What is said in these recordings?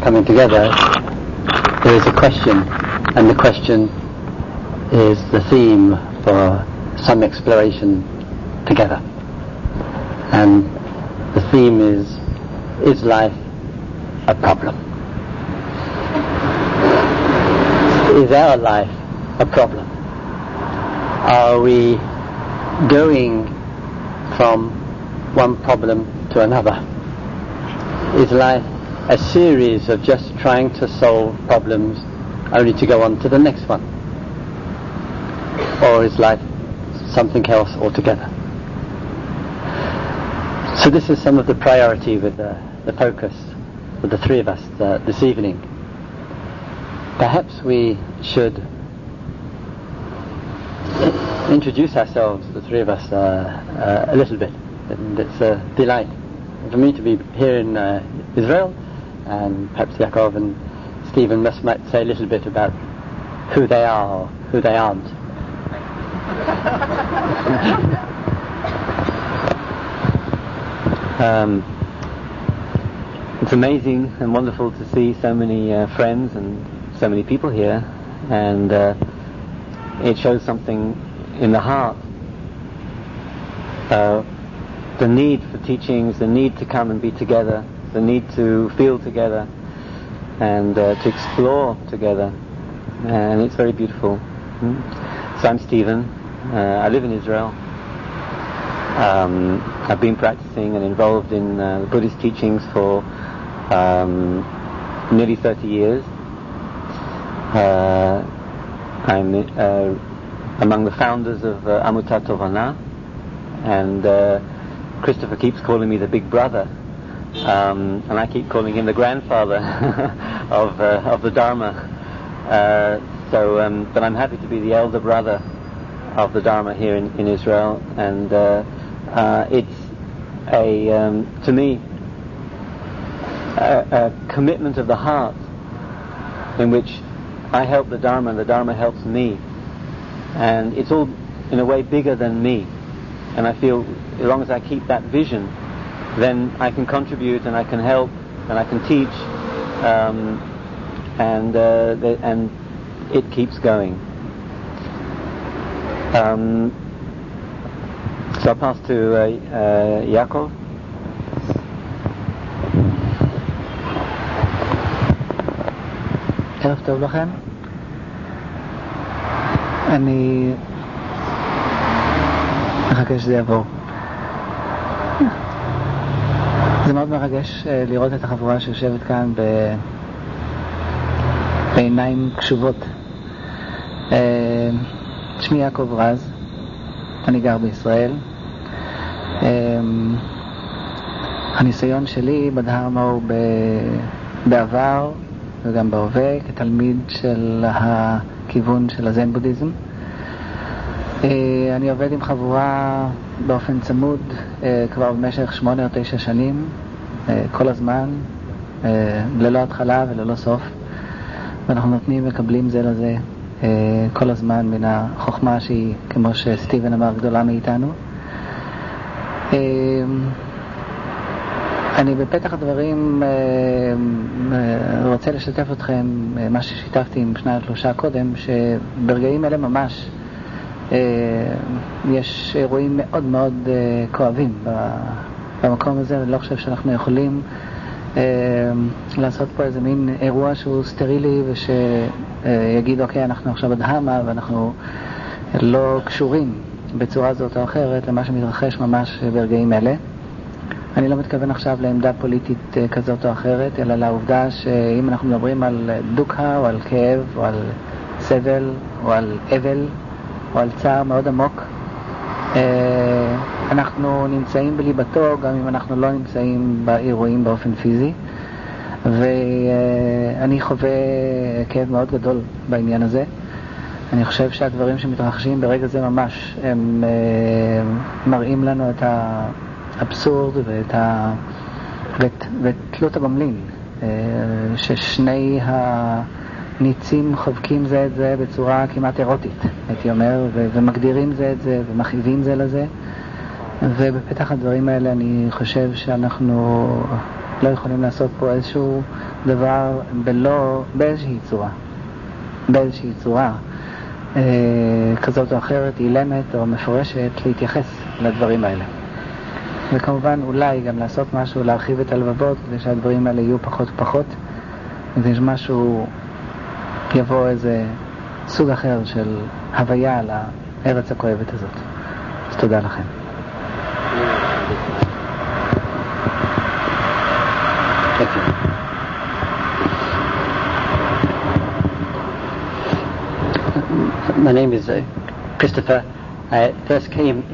coming together, there is a question, and the question is the theme for some exploration together. And the theme is life a problem? Is our life a problem? Are we going from one problem to another? Is life a series of just trying to solve problems only to go on to the next one? Or is life something else altogether? So this is some of the priority with the focus with the three of us this evening. Perhaps we should introduce ourselves, the three of us, a little bit. And it's a delight for me to be here in Israel, and perhaps Yaakov and Stephen might say a little bit about who they are or who they aren't. It's amazing and wonderful to see so many friends and so many people here, and it shows something in the heart. The need for teachings, the need to come and be together, the need to feel together and to explore together, and it's very beautiful. So I'm Stephen. I live in Israel. I've been practicing and involved in the Buddhist teachings for nearly 30 years. I'm among the founders of Amutat Tovana, and Christopher keeps calling me the big brother, and I keep calling him the grandfather of the Dharma. But I'm happy to be the elder brother of the Dharma here in Israel, and it's to me a commitment of the heart in which I help the Dharma and the Dharma helps me, and it's all in a way bigger than me. And I feel as long as I keep that vision, then I can contribute and I can help and I can teach, and it keeps going. So I'll pass to Yaakov. ערב טוב לכם. אני מחכה שזה יעבור. זה מאוד מרגש לראות את החבורה שיושבת כאן בעיניים קשובות. שמי יעקב רז, אני גר בישראל. הניסיון שלי בדהרמה הוא בעבר וגם בהווה כתלמיד של הכיוון של הזן בודהיזם. אני עובד עם חבורה באופן צמוד כבר במשך 8 או 9 שנים, כל הזמן, ללא התחלה וללא סוף, ואנחנו נותנים מקבלים זה לזה כל הזמן מן החוכמה שהיא, כמו שסטיבן אמר, גדולה מאיתנו. אני בפתח הדברים רוצה לשתף אתכם מה ששיתפתי עם 2-3 קודם, שברגעים אלה ממש יש אירועים מאוד מאוד כואבים במקום הזה. אני לא חושב שאנחנו יכולים לעשות פה איזה מין אירוע שהוא סטרילי ושיגיד אוקיי, אנחנו עכשיו בדהמה ואנחנו לא קשורים בצורה זאת או אחרת למה שמתרחש ממש ברגעים אלה. אני לא מתכוון עכשיו לעמדה פוליטית כזאת או אחרת, אלא לעובדה שאם אנחנו מדברים על דוקה או על כאב או על סבל או על אבל או על צער מאוד עמוק, אנחנו נמצאים בליבתו גם אם אנחנו לא נמצאים באירועים באופן פיזי, ואני חווה כאב מאוד גדול בעניין הזה. אני חושב שהדברים שמתרחשים ברגע זה ממש הם מראים לנו את האבסורד ואת תלות הגומלין, ששני הניצים חובקים זה את זה בצורה כמעט אירוטית, הייתי אומר, ומגדירים זה את זה ומכאיבים זה לזה. ובפתח הדברים האלה אני חושב שאנחנו לא יכולים לעשות פה איזשהו דבר באיזושהי צורה כזאת או אחרת, אילמת או מפורשת, להתייחס לדברים האלה. וכמובן אולי גם לעשות משהו, להרחיב את הלבבות כדי שהדברים האלה יהיו פחות ופחות, כדי שמשהו יבוא איזה סוג אחר של הוויה על הארץ הכואבת הזאת. אז תודה לכם. My name is Christopher. I first came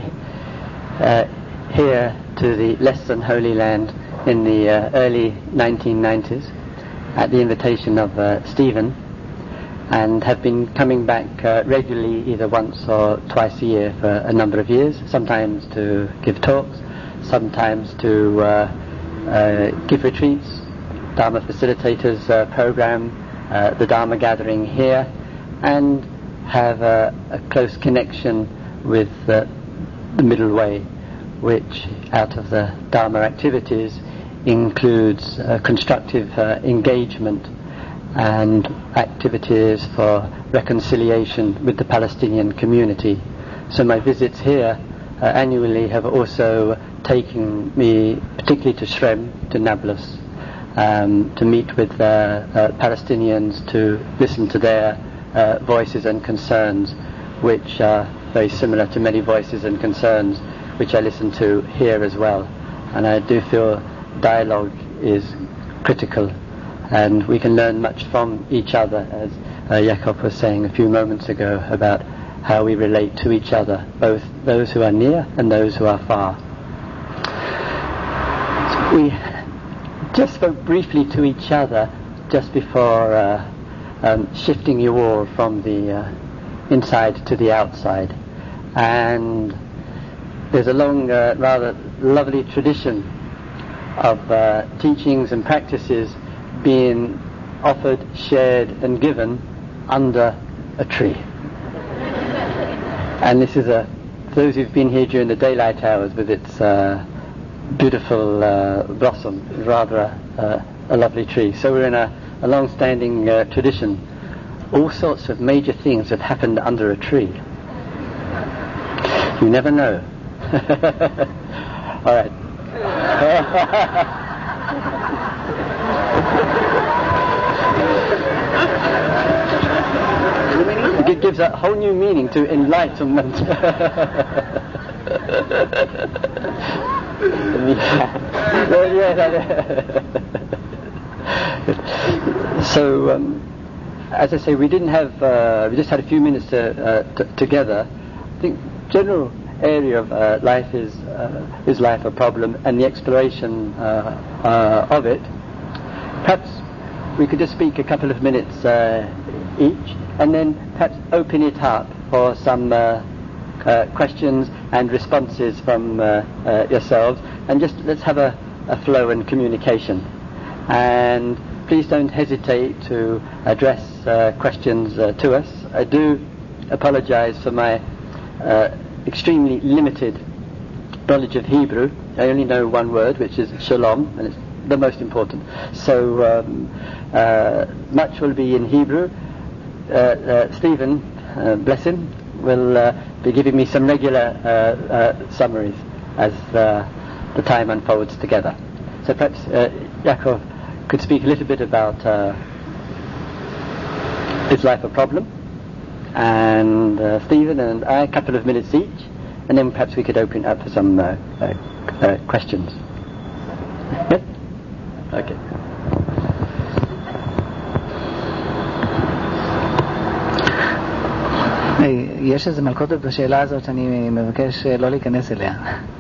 here to the Less Than Holy Land in the early 1990s at the invitation of Stephen, and have been coming back regularly either once or twice a year for a number of years, sometimes to give talks, sometimes to give retreats, Dharma Facilitators program, the Dharma gathering here, and have a close connection with the Middle Way, which out of the Dharma activities includes constructive engagement and activities for reconciliation with the Palestinian community. So my visits here annually have also taken me particularly to Shrem, to Nablus, to meet with Palestinians, to listen to their voices and concerns, which are very similar to many voices and concerns which I listen to here as well. And I do feel dialogue is critical, and we can learn much from each other, as Jakob was saying a few moments ago, about how we relate to each other, both those who are near and those who are far. So we just spoke briefly to each other just before shifting you all from the inside to the outside, and there's a long, rather lovely tradition of teachings and practices being offered, shared and given under a tree. And this is for those who've been here during the daylight hours with its beautiful blossom, rather a lovely tree. So we're in a long-standing tradition. All sorts of major things have happened under a tree. You never know. All right. It gives a whole new meaning to enlightenment. So, as I say, we didn't have. We just had a few minutes together. I think general area of life is life a problem, and the exploration of it. Perhaps we could just speak a couple of minutes each, and then perhaps open it up for some questions and responses from yourselves, and just let's have a flow and communication. And please don't hesitate to address questions to us. I do apologize for my extremely limited knowledge of Hebrew. I only know one word, which is shalom, and it's the most important. So much will be in Hebrew. Stephen, bless him, will be giving me some regular summaries as the time unfolds together. So perhaps Yaakov could speak a little bit about Is Life a Problem? And Stephen and I, a couple of minutes each, and then perhaps we could open up for some questions. Yes? Okay. יש איזו מלכודת בשאלה הזאת שאני מבקש לא להיכנס אליה,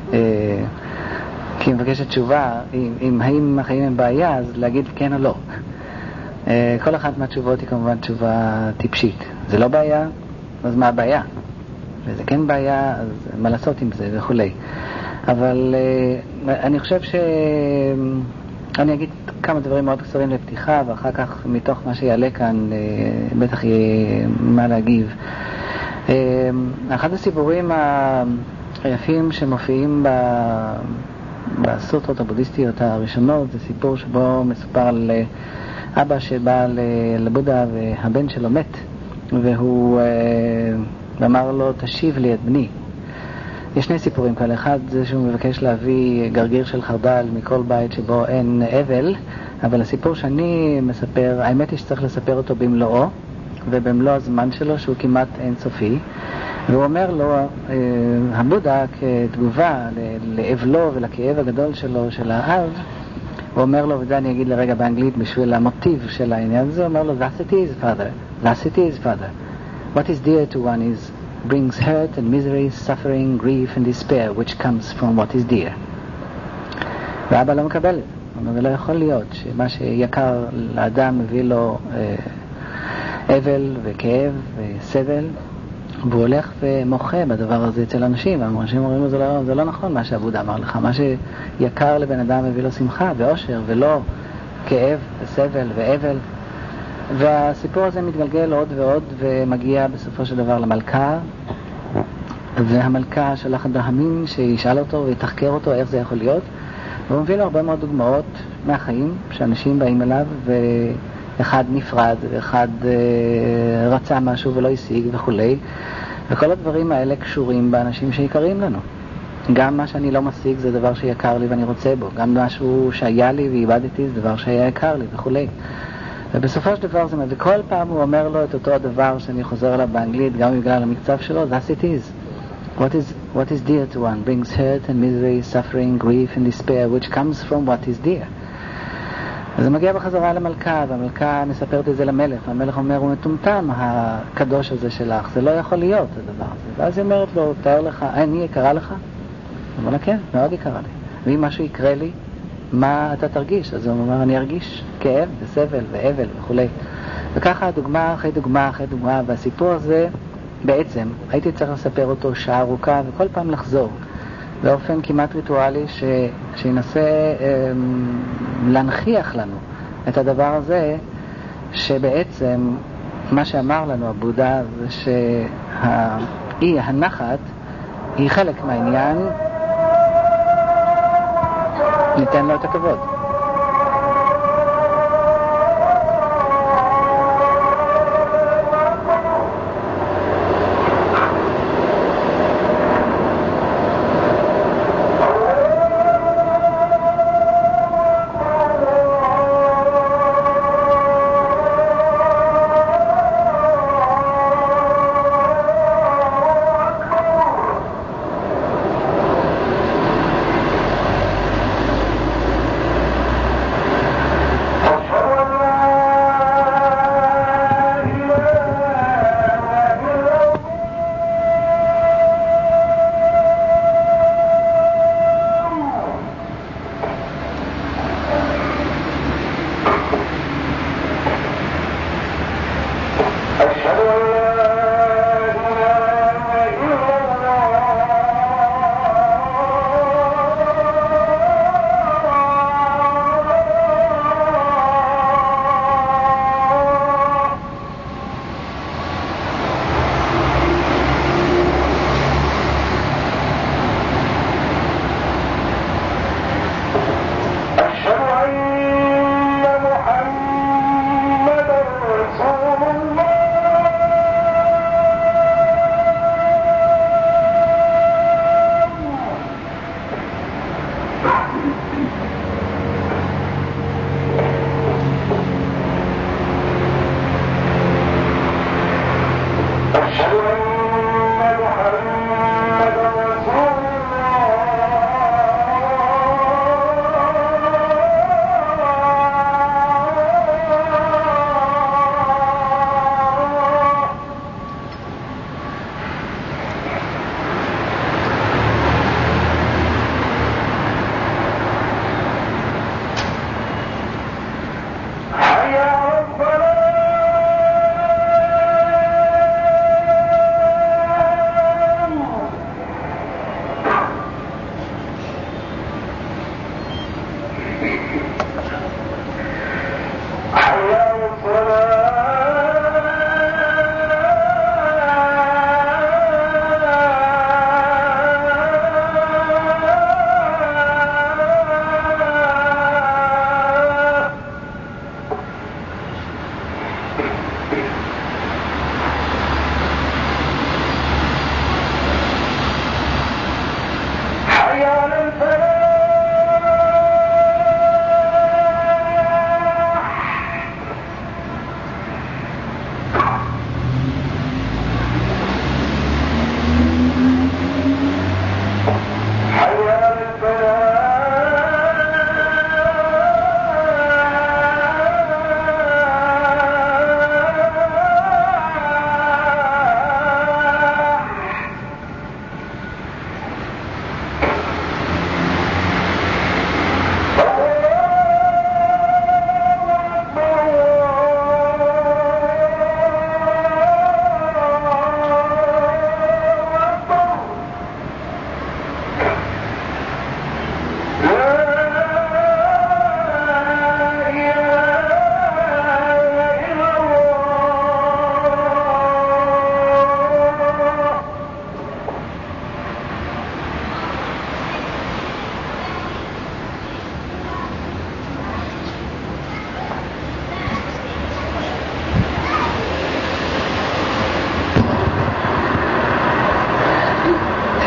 כי מבקשת תשובה, האם החיים הם בעיה, אז להגיד כן או לא. כל אחת מהתשובות היא כמובן תשובה טיפשית. זה לא בעיה, אז מה הבעיה? וזה כן בעיה, אז מה לעשות עם זה וכולי. אבל אני חושב אני אגיד כמה דברים מאוד קצרים לפתיחה, ואחר כך מתוך מה שיעלה כאן בטח יהיה מה להגיב. אחד הסיפורים היפים שמופיעים בסוטרות הבודהיסטיות הראשונות זה סיפור שבו מסופר על אבא שבא לבודה והבן שלו מת, והוא אמר לו תשיב לי את בני. יש שני סיפורים כאלה, אחד זה שהוא מבקש להביא גרגיר של חרדל מכל בית שבו אין אבל, אבל הסיפור שאני מספר, האמת היא שצריך לספר אותו במלואו ובמלוא הזמן שלו שהוא כמעט אינסופי, והוא אומר לו, הבודה כתגובה לאבלו ולכאב הגדול שלו, של האב, הוא אומר לו, וזה אני אגיד לרגע באנגלית בשביל המוטיב של העניין הזה, הוא אומר לו, thus it is father, thus it is father. What is dear to one is brings hurt and misery, suffering, grief and despair, which comes from what is dear. ואבא לא מקבל את זה. הוא אומר, זה לא יכול להיות שמה שיקר לאדם מביא לו אבל וכאב וסבל, והוא הולך ומוחה בדבר הזה אצל אנשים, ואנשים אומרים לו, זה לא נכון מה שהבודה אמר לך, מה שיקר לבן אדם מביא לו שמחה ואושר, ולא כאב וסבל ואבל. והסיפור הזה מתגלגל עוד ועוד, ומגיע בסופו של דבר למלכה, והמלכה שלח את דהמין שישאל אותו ויתחקר אותו איך זה יכול להיות, והוא מביא לו הרבה מאוד דוגמאות מהחיים שאנשים באים אליו, ואחד נפרד ואחד רצה משהו ולא השיג וכולי, וכל הדברים האלה קשורים באנשים שיקרים לנו. גם מה שאני לא משיג זה דבר שיקר לי ואני רוצה בו, גם משהו שהיה לי ואיבדתי זה דבר שהיה יקר לי וכולי. ובסופו של דבר זה, וכל פעם הוא אומר לו את אותו הדבר שאני חוזר עליו באנגלית, גם בגלל המקצב שלו, thus it is. What is dear to one brings hurt and misery, suffering, grief and despair, which comes from what is dear. אז הוא מגיע בחזרה למלכה, והמלכה מספרת את זה למלך, והמלך אומר, הוא מטומטם, הקדוש הזה שלך, זה לא יכול להיות הדבר הזה. ואז היא אומרת לו, תאר לך, אני יקרה לך? הוא אומר לה, כן, מאוד יקרה לי. ואם משהו יקרה לי, מה אתה תרגיש? אז הוא אומר, אני ארגיש כאב וסבל ואבל וכולי. וככה דוגמה אחרי דוגמה אחרי דוגמה, והסיפור הזה בעצם הייתי צריך לספר אותו שעה ארוכה וכל פעם לחזור באופן כמעט ריטואלי שינסה להנכיח לנו את הדבר הזה, שבעצם מה שאמר לנו הבודה זה שהאי הנחת היא חלק מהעניין, ניתן לו את הכבוד.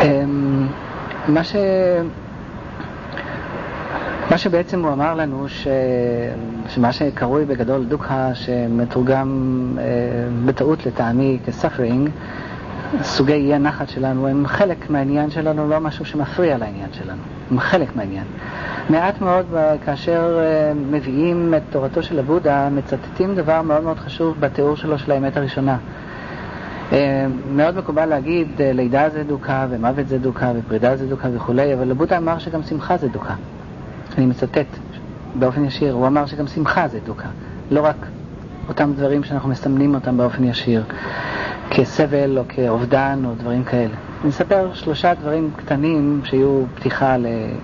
מה שבעצם הוא אמר לנו שמה שקרוי בגדול דוקה, שמתורגם בטעות לטעמי כספרינג, סוגי אי הנחת שלנו הם חלק מהעניין שלנו, לא משהו שמפריע לעניין שלנו, הם חלק מהעניין. מעט מאוד כאשר מביאים את תורתו של הבודה, מצטטים דבר מאוד מאוד חשוב בתיאור שלו של האמת הראשונה. מאוד מקובל להגיד לידה זה דוקה ומוות זה דוקה ופרידה זה דוקה וכולי, אבל הבודה אמר שגם שמחה זה דוקה. אני מצטט באופן ישיר, הוא אמר שגם שמחה זה דוקה, לא רק אותם דברים שאנחנו מסמנים אותם באופן ישיר כסבל או כאובדן או דברים כאלה. אני אספר 3 דברים קטנים שיהיו פתיחה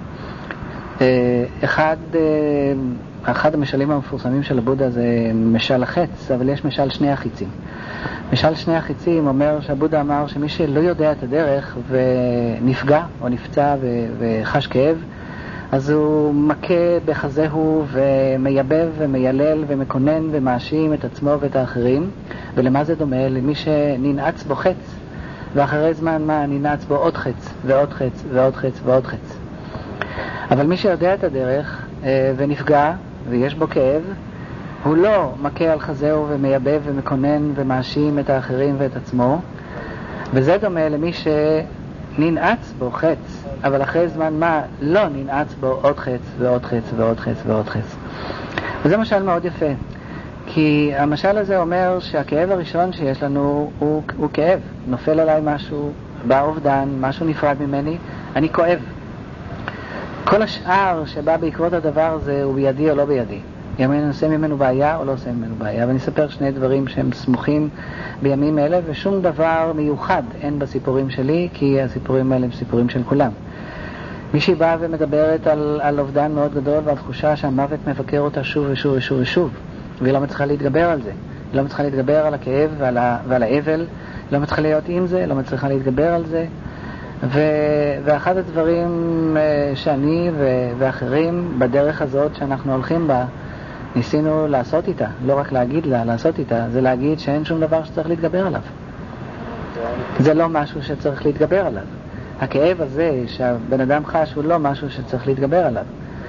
אחד המשלים המפורסמים של הבודה זה משל החץ, אבל יש משל שני החיצים. משל שני החיצים אומר שהבודה אמר שמי שלא יודע את הדרך ונפגע או נפצע וחש כאב, אז הוא מכה בחזהו ומייבב ומיילל ומקונן ומאשים את עצמו ואת האחרים. ולמה זה דומה? למי שננעץ בו חץ, ואחרי זמן מה ננעץ בו עוד חץ ועוד חץ ועוד חץ ועוד חץ. אבל מי שיודע את הדרך ונפגע ויש בו כאב, הוא לא מכה על חזהו ומייבב ומקונן ומאשים את האחרים ואת עצמו. וזה דומה למי שננעץ בו חץ, אבל אחרי זמן מה לא ננעץ בו עוד חץ ועוד חץ ועוד חץ ועוד חץ. וזה משל מאוד יפה, כי המשל הזה אומר שהכאב הראשון שיש לנו הוא כאב. נופל עליי משהו, בא אובדן, משהו נפרד ממני, אני כואב. כל השאר שבא בעקבות הדבר הזה הוא בידי או לא בידי. אם אני עושה ממנו בעיה או לא עושה ממנו בעיה. ואני אספר 2 דברים שהם סמוכים בימים אלה, ושום דבר מיוחד אין בסיפורים שלי, כי הסיפורים האלה הם סיפורים של כולם. מישהי באה ומדברת על אובדן מאוד גדול ועל תחושה שהמוות מבקר אותה שוב ושוב ושוב ושוב, והיא לא מצליחה להתגבר על זה. היא לא מצליחה להתגבר על הכאב ועל האבל, לא מצליחה להיות עם זה, לא מצליחה להתגבר על זה. ואחד הדברים שאני ואחרים בדרך הזאת שאנחנו הולכים בה, ניסינו לעשות איתה, לא רק להגיד לה, לעשות איתה, זה להגיד שאין שום דבר שצריך להתגבר עליו. זה לא משהו שצריך להתגבר עליו. הכאב הזה שהבן אדם חש הוא לא משהו שצריך להתגבר עליו.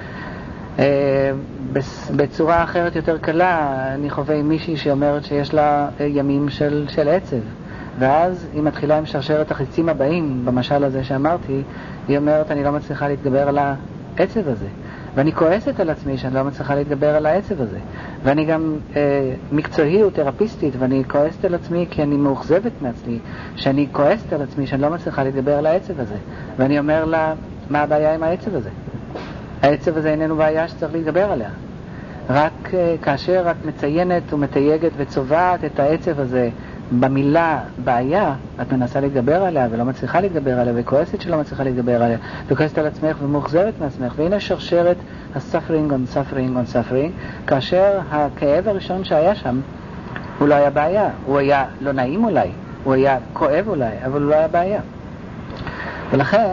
בצורה אחרת יותר קלה, אני חווה עם מישהי שאומרת שיש לה ימים של עצב, ואז היא מתחילה עם שרשרת החיצים הבאים במשל הזה שאמרתי. היא אומרת אני לא מצליחה להתגבר על העצב הזה, ואני כועסת על עצמי שאני לא מצליחה להתגבר על העצב הזה, ואני גם מקצועי ותרפיסטית, ואני כועסת על עצמי כי אני מאוכזבת מעצמי שאני כועסת על עצמי שאני לא מצליחה להתגבר על העצב הזה. ואני אומר לה, מה הבעיה עם העצב הזה? העצב הזה איננו בעיה שצריך להתגבר עליה. רק כאשר את מציינת ומתייגת וצובעת את העצב הזה במילה בעיה, את מנסה להתגבר עליה ולא מצליחה להתגבר עליה, וכועסת שלא מצליחה להתגבר עליה, וכועסת על עצמך ומאוכזבת מעצמך. והנה שרשרת ה-suffering on suffering on suffering, כאשר הכאב הראשון שהיה שם הוא לא היה בעיה. הוא היה לא נעים אולי, הוא היה כואב אולי, אבל הוא לא היה בעיה. ולכן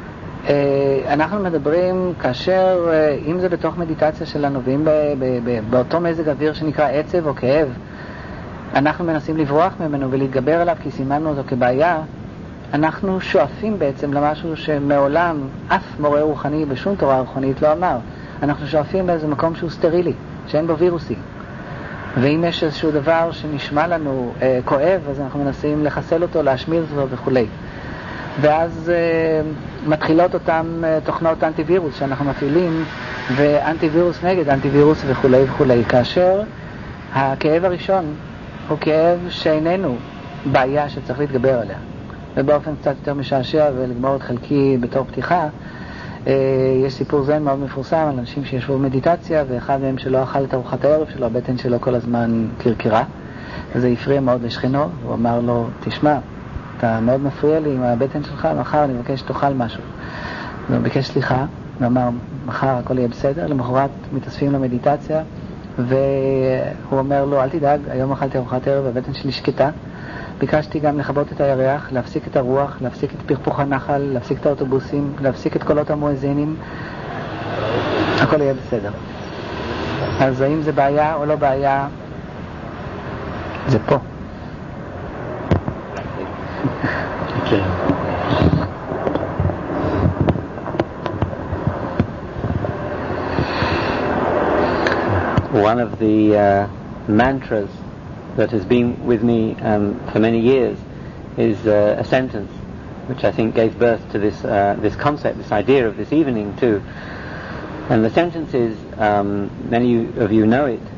אנחנו מדברים כאשר, אם זה בתוך מדיטציה שלנו ואם באותו מזג אוויר שנקרא עצב או כאב, אנחנו מנסים לברוח ממנו ולהתגבר עליו כי סימנו אותו כבעיה, אנחנו שואפים בעצם למשהו שמעולם אף מורה רוחני בשום תורה רוחנית לא אמר. אנחנו שואפים לאיזה מקום שהוא סטרילי, שאין בו וירוסים. ואם יש איזשהו דבר שנשמע לנו כואב, אז אנחנו מנסים לחסל אותו, להשמיר אותו וכו'. ואז מתחילות אותם תוכנות אנטיווירוס שאנחנו מפעילים, ואנטיווירוס נגד אנטיווירוס וכו' וכו'. כאשר הכאב הראשון הוא כאב שאיננו בעיה שצריך להתגבר עליה. ובאופן קצת יותר משעשע ולגמור את חלקי בתור פתיחה, יש סיפור זן מאוד מפורסם על אנשים שישבו במדיטציה, ואחד מהם שלא אכל את ארוחת הערב שלו, הבטן שלו כל הזמן קרקרה, וזה הפריע מאוד לשכנו. הוא אמר לו, תשמע, אתה מאוד מפריע לי עם הבטן שלך, מחר אני מבקש שתאכל משהו. הוא ביקש סליחה, ואמר, מחר הכל יהיה בסדר. למחרת מתאספים למדיטציה, והוא אומר לו, אל תדאג, היום אכלתי ארוחת ערב והבטן שלי שקטה. ביקשתי גם לכבות את הירח, להפסיק את הרוח, להפסיק את פרפוך הנחל, להפסיק את האוטובוסים, להפסיק את קולות המואזינים. הכל יהיה בסדר. אז האם זה בעיה או לא בעיה? זה פה. one of the mantras that has been with me for many years is a sentence which I think gave birth to this concept, this idea of this evening too. And the sentence is, many of you know it,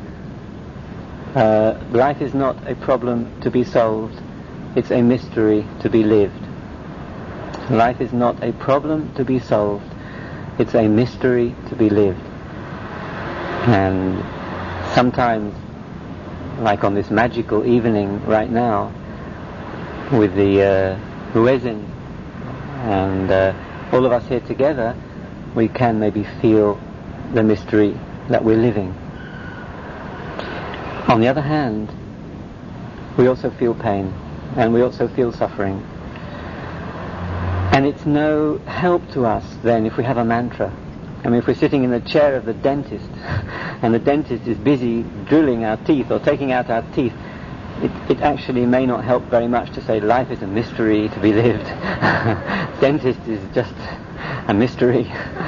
life is not a problem to be solved, it's a mystery to be lived. Life is not a problem to be solved, it's a mystery to be lived. And sometimes, like on this magical evening right now, with the muezzin and all of us here together, we can maybe feel the mystery that we're living. On the other hand, we also feel pain, and we also feel suffering. And it's no help to us then if we have a mantra. I mean, if we're sitting in the chair of the dentist and the dentist is busy drilling our teeth or taking out our teeth, it actually may not help very much to say life is a mystery to be lived. Dentist is just a mystery.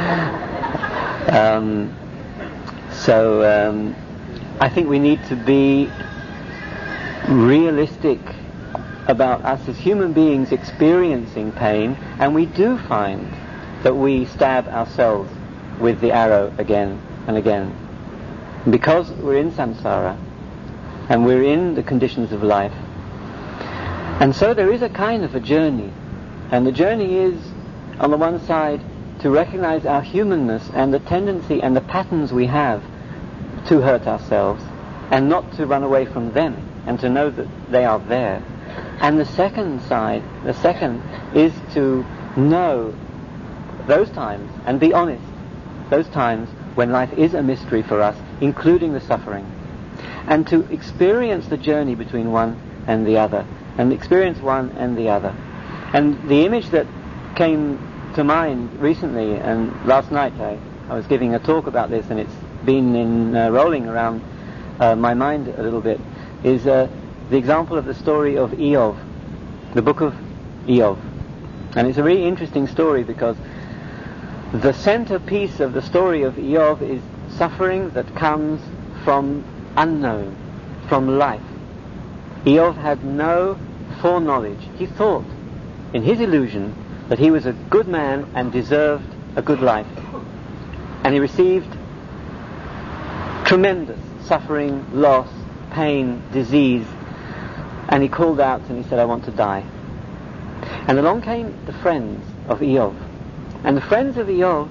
So I think we need to be realistic about us as human beings experiencing pain, and we do find that we stab ourselves with the arrow again and again. Because we're in samsara and we're in the conditions of life. And so there is a kind of a journey. And the journey is, on the one side, to recognize our humanness and the tendency and the patterns we have to hurt ourselves, and not to run away from them, and to know that they are there. And the second side, is to know those times and be honest, those times when life is a mystery for us, including the suffering, and to experience the journey between one and the other, and experience one and the other. And the image that came to mind recently, and last night I was giving a talk about this, and it's been rolling around my mind a little bit, is the example of the story of Eov, the book of Eov. And it's a really interesting story because the centerpiece of the story of Eov is suffering that comes from unknown, from life. Eov had no foreknowledge. He thought, in his illusion, that he was a good man and deserved a good life. And he received tremendous suffering, loss, pain, disease, and he called out and he said, I want to die. And along came the friends of Eov. And the friends of Eov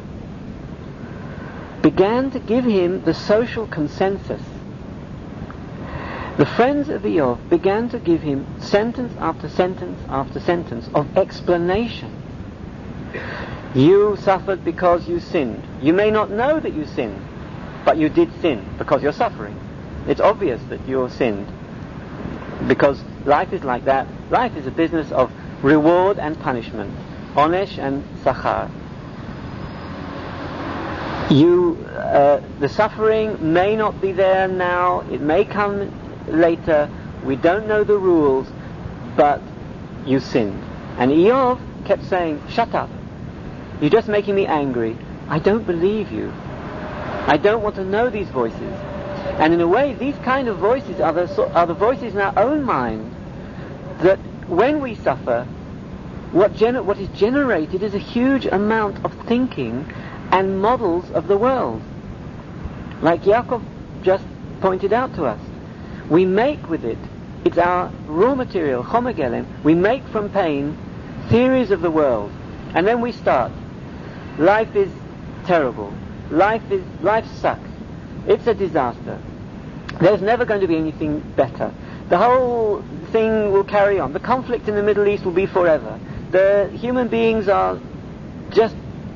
began to give him the social consensus. The friends of Eov began to give him sentence after sentence after sentence of explanation. You suffered because you sinned. You may not know that you sinned, but you did sin because you're suffering. It's obvious that you're sinned, because life is like that. Life is a business of reward and punishment, onesh and sachar. The suffering may not be there now, it may come later, we don't know the rules, but you sinned. And Eov kept saying, shut up, you're just making me angry, I don't believe you, I don't want to know these voices. And in a way, these kind of voices are the voices in our own mind, that when we suffer, what is generated is a huge amount of thinking and models of the world. Like Yaakov just pointed out to us. We make with it, it's our raw material, chomer gelem, we make from pain theories of the world. And then we start. Life is terrible. Life sucks. It's a disaster. There's never going to be anything better. The whole thing will carry on. The conflict in the Middle East will be forever. The human beings are just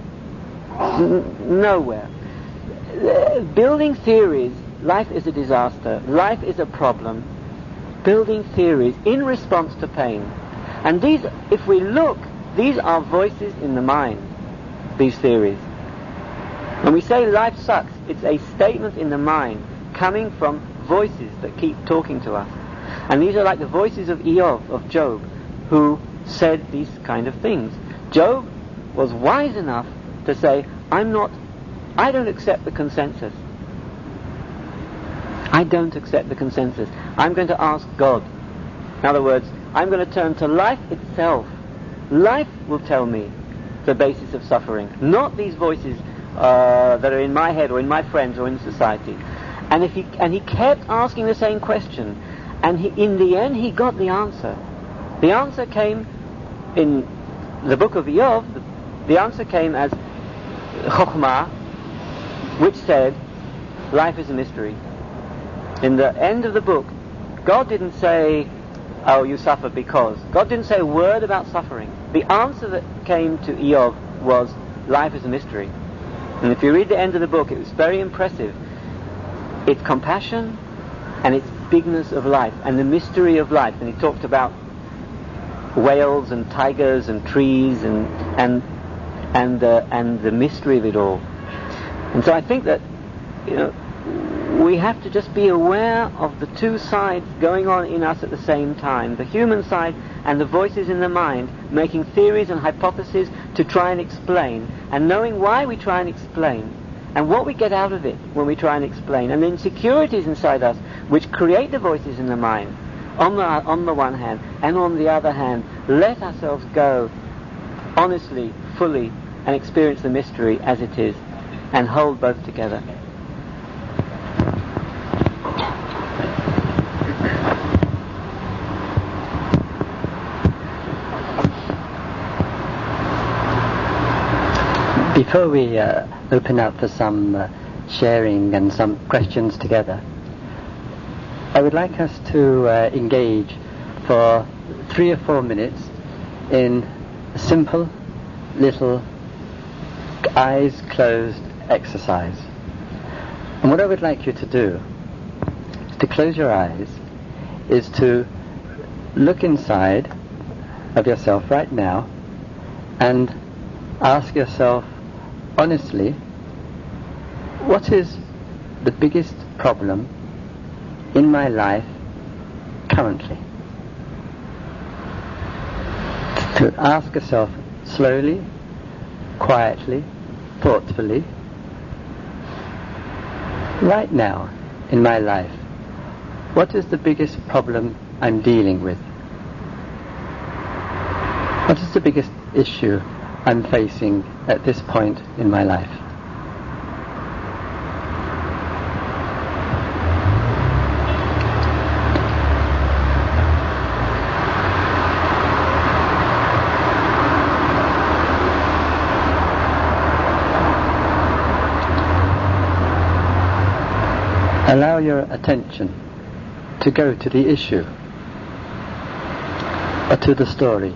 nowhere. Building theories, life is a disaster, life is a problem. Building theories in response to pain. And these, if we look, these are voices in the mind, these theories. When we say life sucks, it's a statement in the mind coming from voices that keep talking to us. And these are like the voices of Eov, of Job, who said these kind of things. Job was wise enough to say, I don't accept the consensus. I don't accept the consensus. I'm going to ask God. In other words, I'm going to turn to life itself. Life will tell me the basis of suffering, not these voices that are in my head or in my friends or in society. And he kept asking the same question, and in the end he got the answer. The answer came in the book of Iyov. The answer came as Chokhmah, which said, life is a mystery. In the end of the book, God didn't say, oh, you suffer because. God didn't say a word about suffering. The answer that came to Iyov was, life is a mystery. And if you read the end of the book, it was very impressive. Its compassion and its bigness of life and the mystery of life. And he talked about whales and tigers and trees and the mystery of it all. And so I think that, we have to just be aware of the two sides going on in us at the same time, the human side and the voices in the mind, making theories and hypotheses to try and explain, and knowing why we try and explain, and what we get out of it when we try and explain, and the insecurities inside us which create the voices in the mind, on the one hand, and on the other hand, let ourselves go honestly, fully, and experience the mystery as it is, and hold both together. Before we open up for some sharing and some questions together, I would like us to engage for 3 or 4 minutes in a simple little eyes closed exercise. And what I would like you to do is to close your eyes, is to look inside of yourself right now and ask yourself honestly, what is the biggest problem in my life currently? To ask yourself slowly, quietly, thoughtfully, right now in my life, what is the biggest problem I'm dealing with? What is the biggest issue I'm facing at this point in my life? Allow your attention to go to the issue or to the story,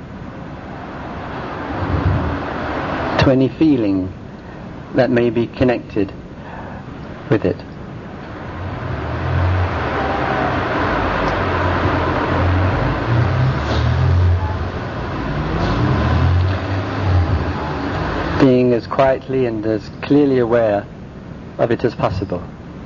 to any feeling that may be connected with it. Being as quietly and as clearly aware of it as possible.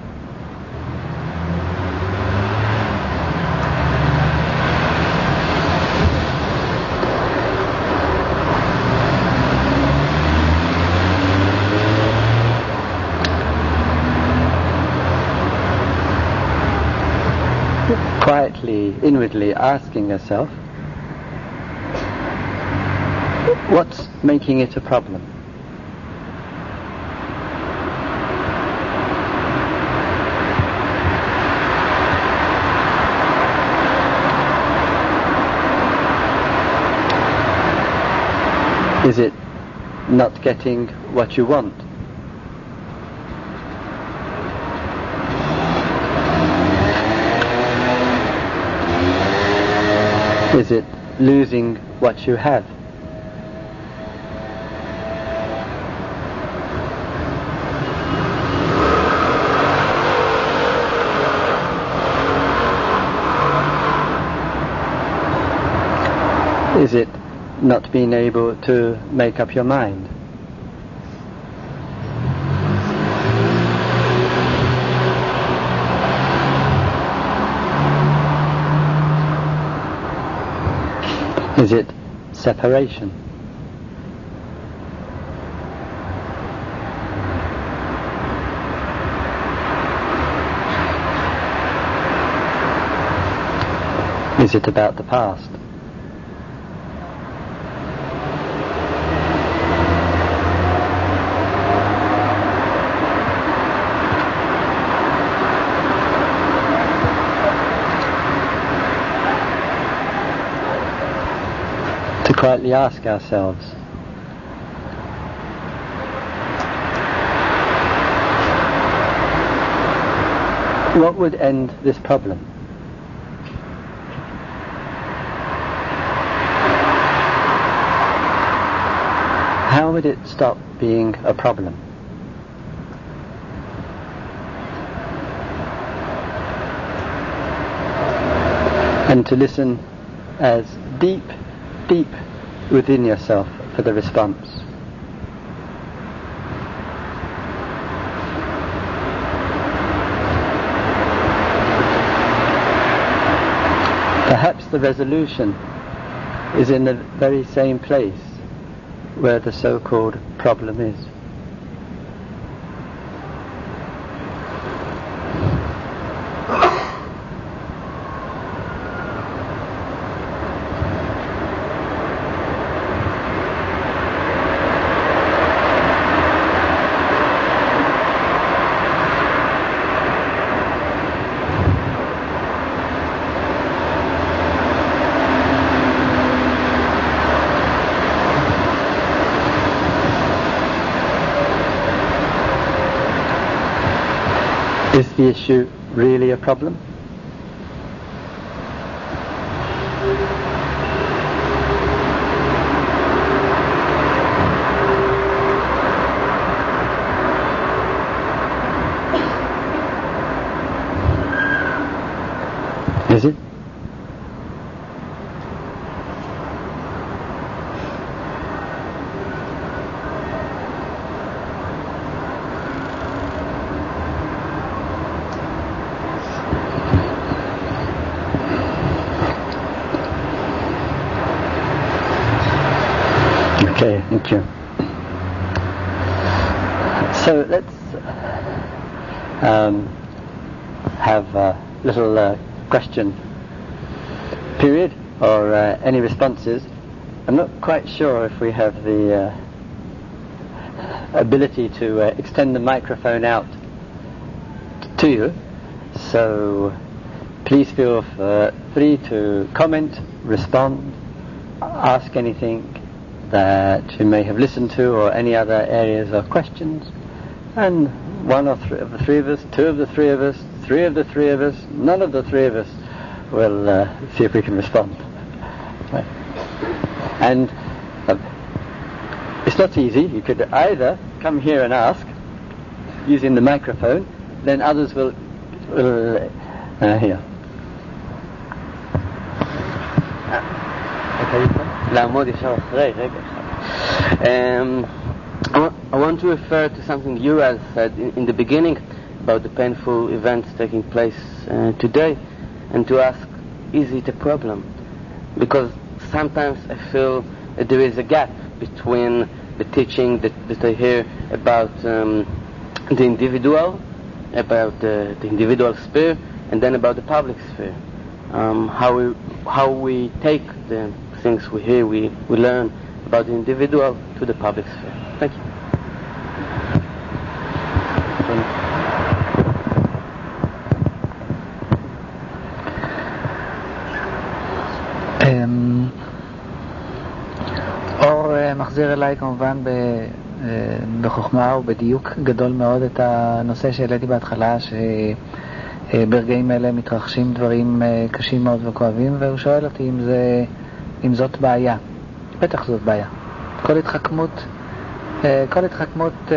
Quietly, inwardly asking yourself, what's making it a problem? Is it not getting what you want? Is it losing what you have? Is it not being able to make up your mind? Is it separation? Is it about the past? To quietly ask ourselves, what would end this problem? How would it stop being a problem? And to listen as deep within yourself for the response. Perhaps the resolution is in the very same place where the so-called problem is. Is the issue really a problem? Is it? Okay, thank you. So let's have a little question period or any responses. I'm not quite sure if we have the ability to extend the microphone out to you, so please feel free to comment, respond, ask anything that you may have listened to or any other areas of questions, and one or three of the three of us, two of the three of us, three of the three of us, none of the three of us will see if we can respond. Right. And it's not easy. You could either come here and ask using the microphone, then others will hear. I want to refer to something Yuval said in the beginning about the painful events taking place today, and to ask, is it a problem? Because sometimes I feel that there is a gap between the teaching that I hear about the individual, about the individual sphere, and then about the public sphere. How we take the things we hear, we learn about the individual to the public sphere. Thank you. אור מחזיר אליי כמובן בחוכמה ובדיוק גדול מאוד את הנושא שהעליתי בהתחלה, שברגעים אלה מתרחשים דברים קשים מאוד וכואבים, והוא שואל אותי אם זאת בעיה. בטח זאת בעיה. כל התחכמות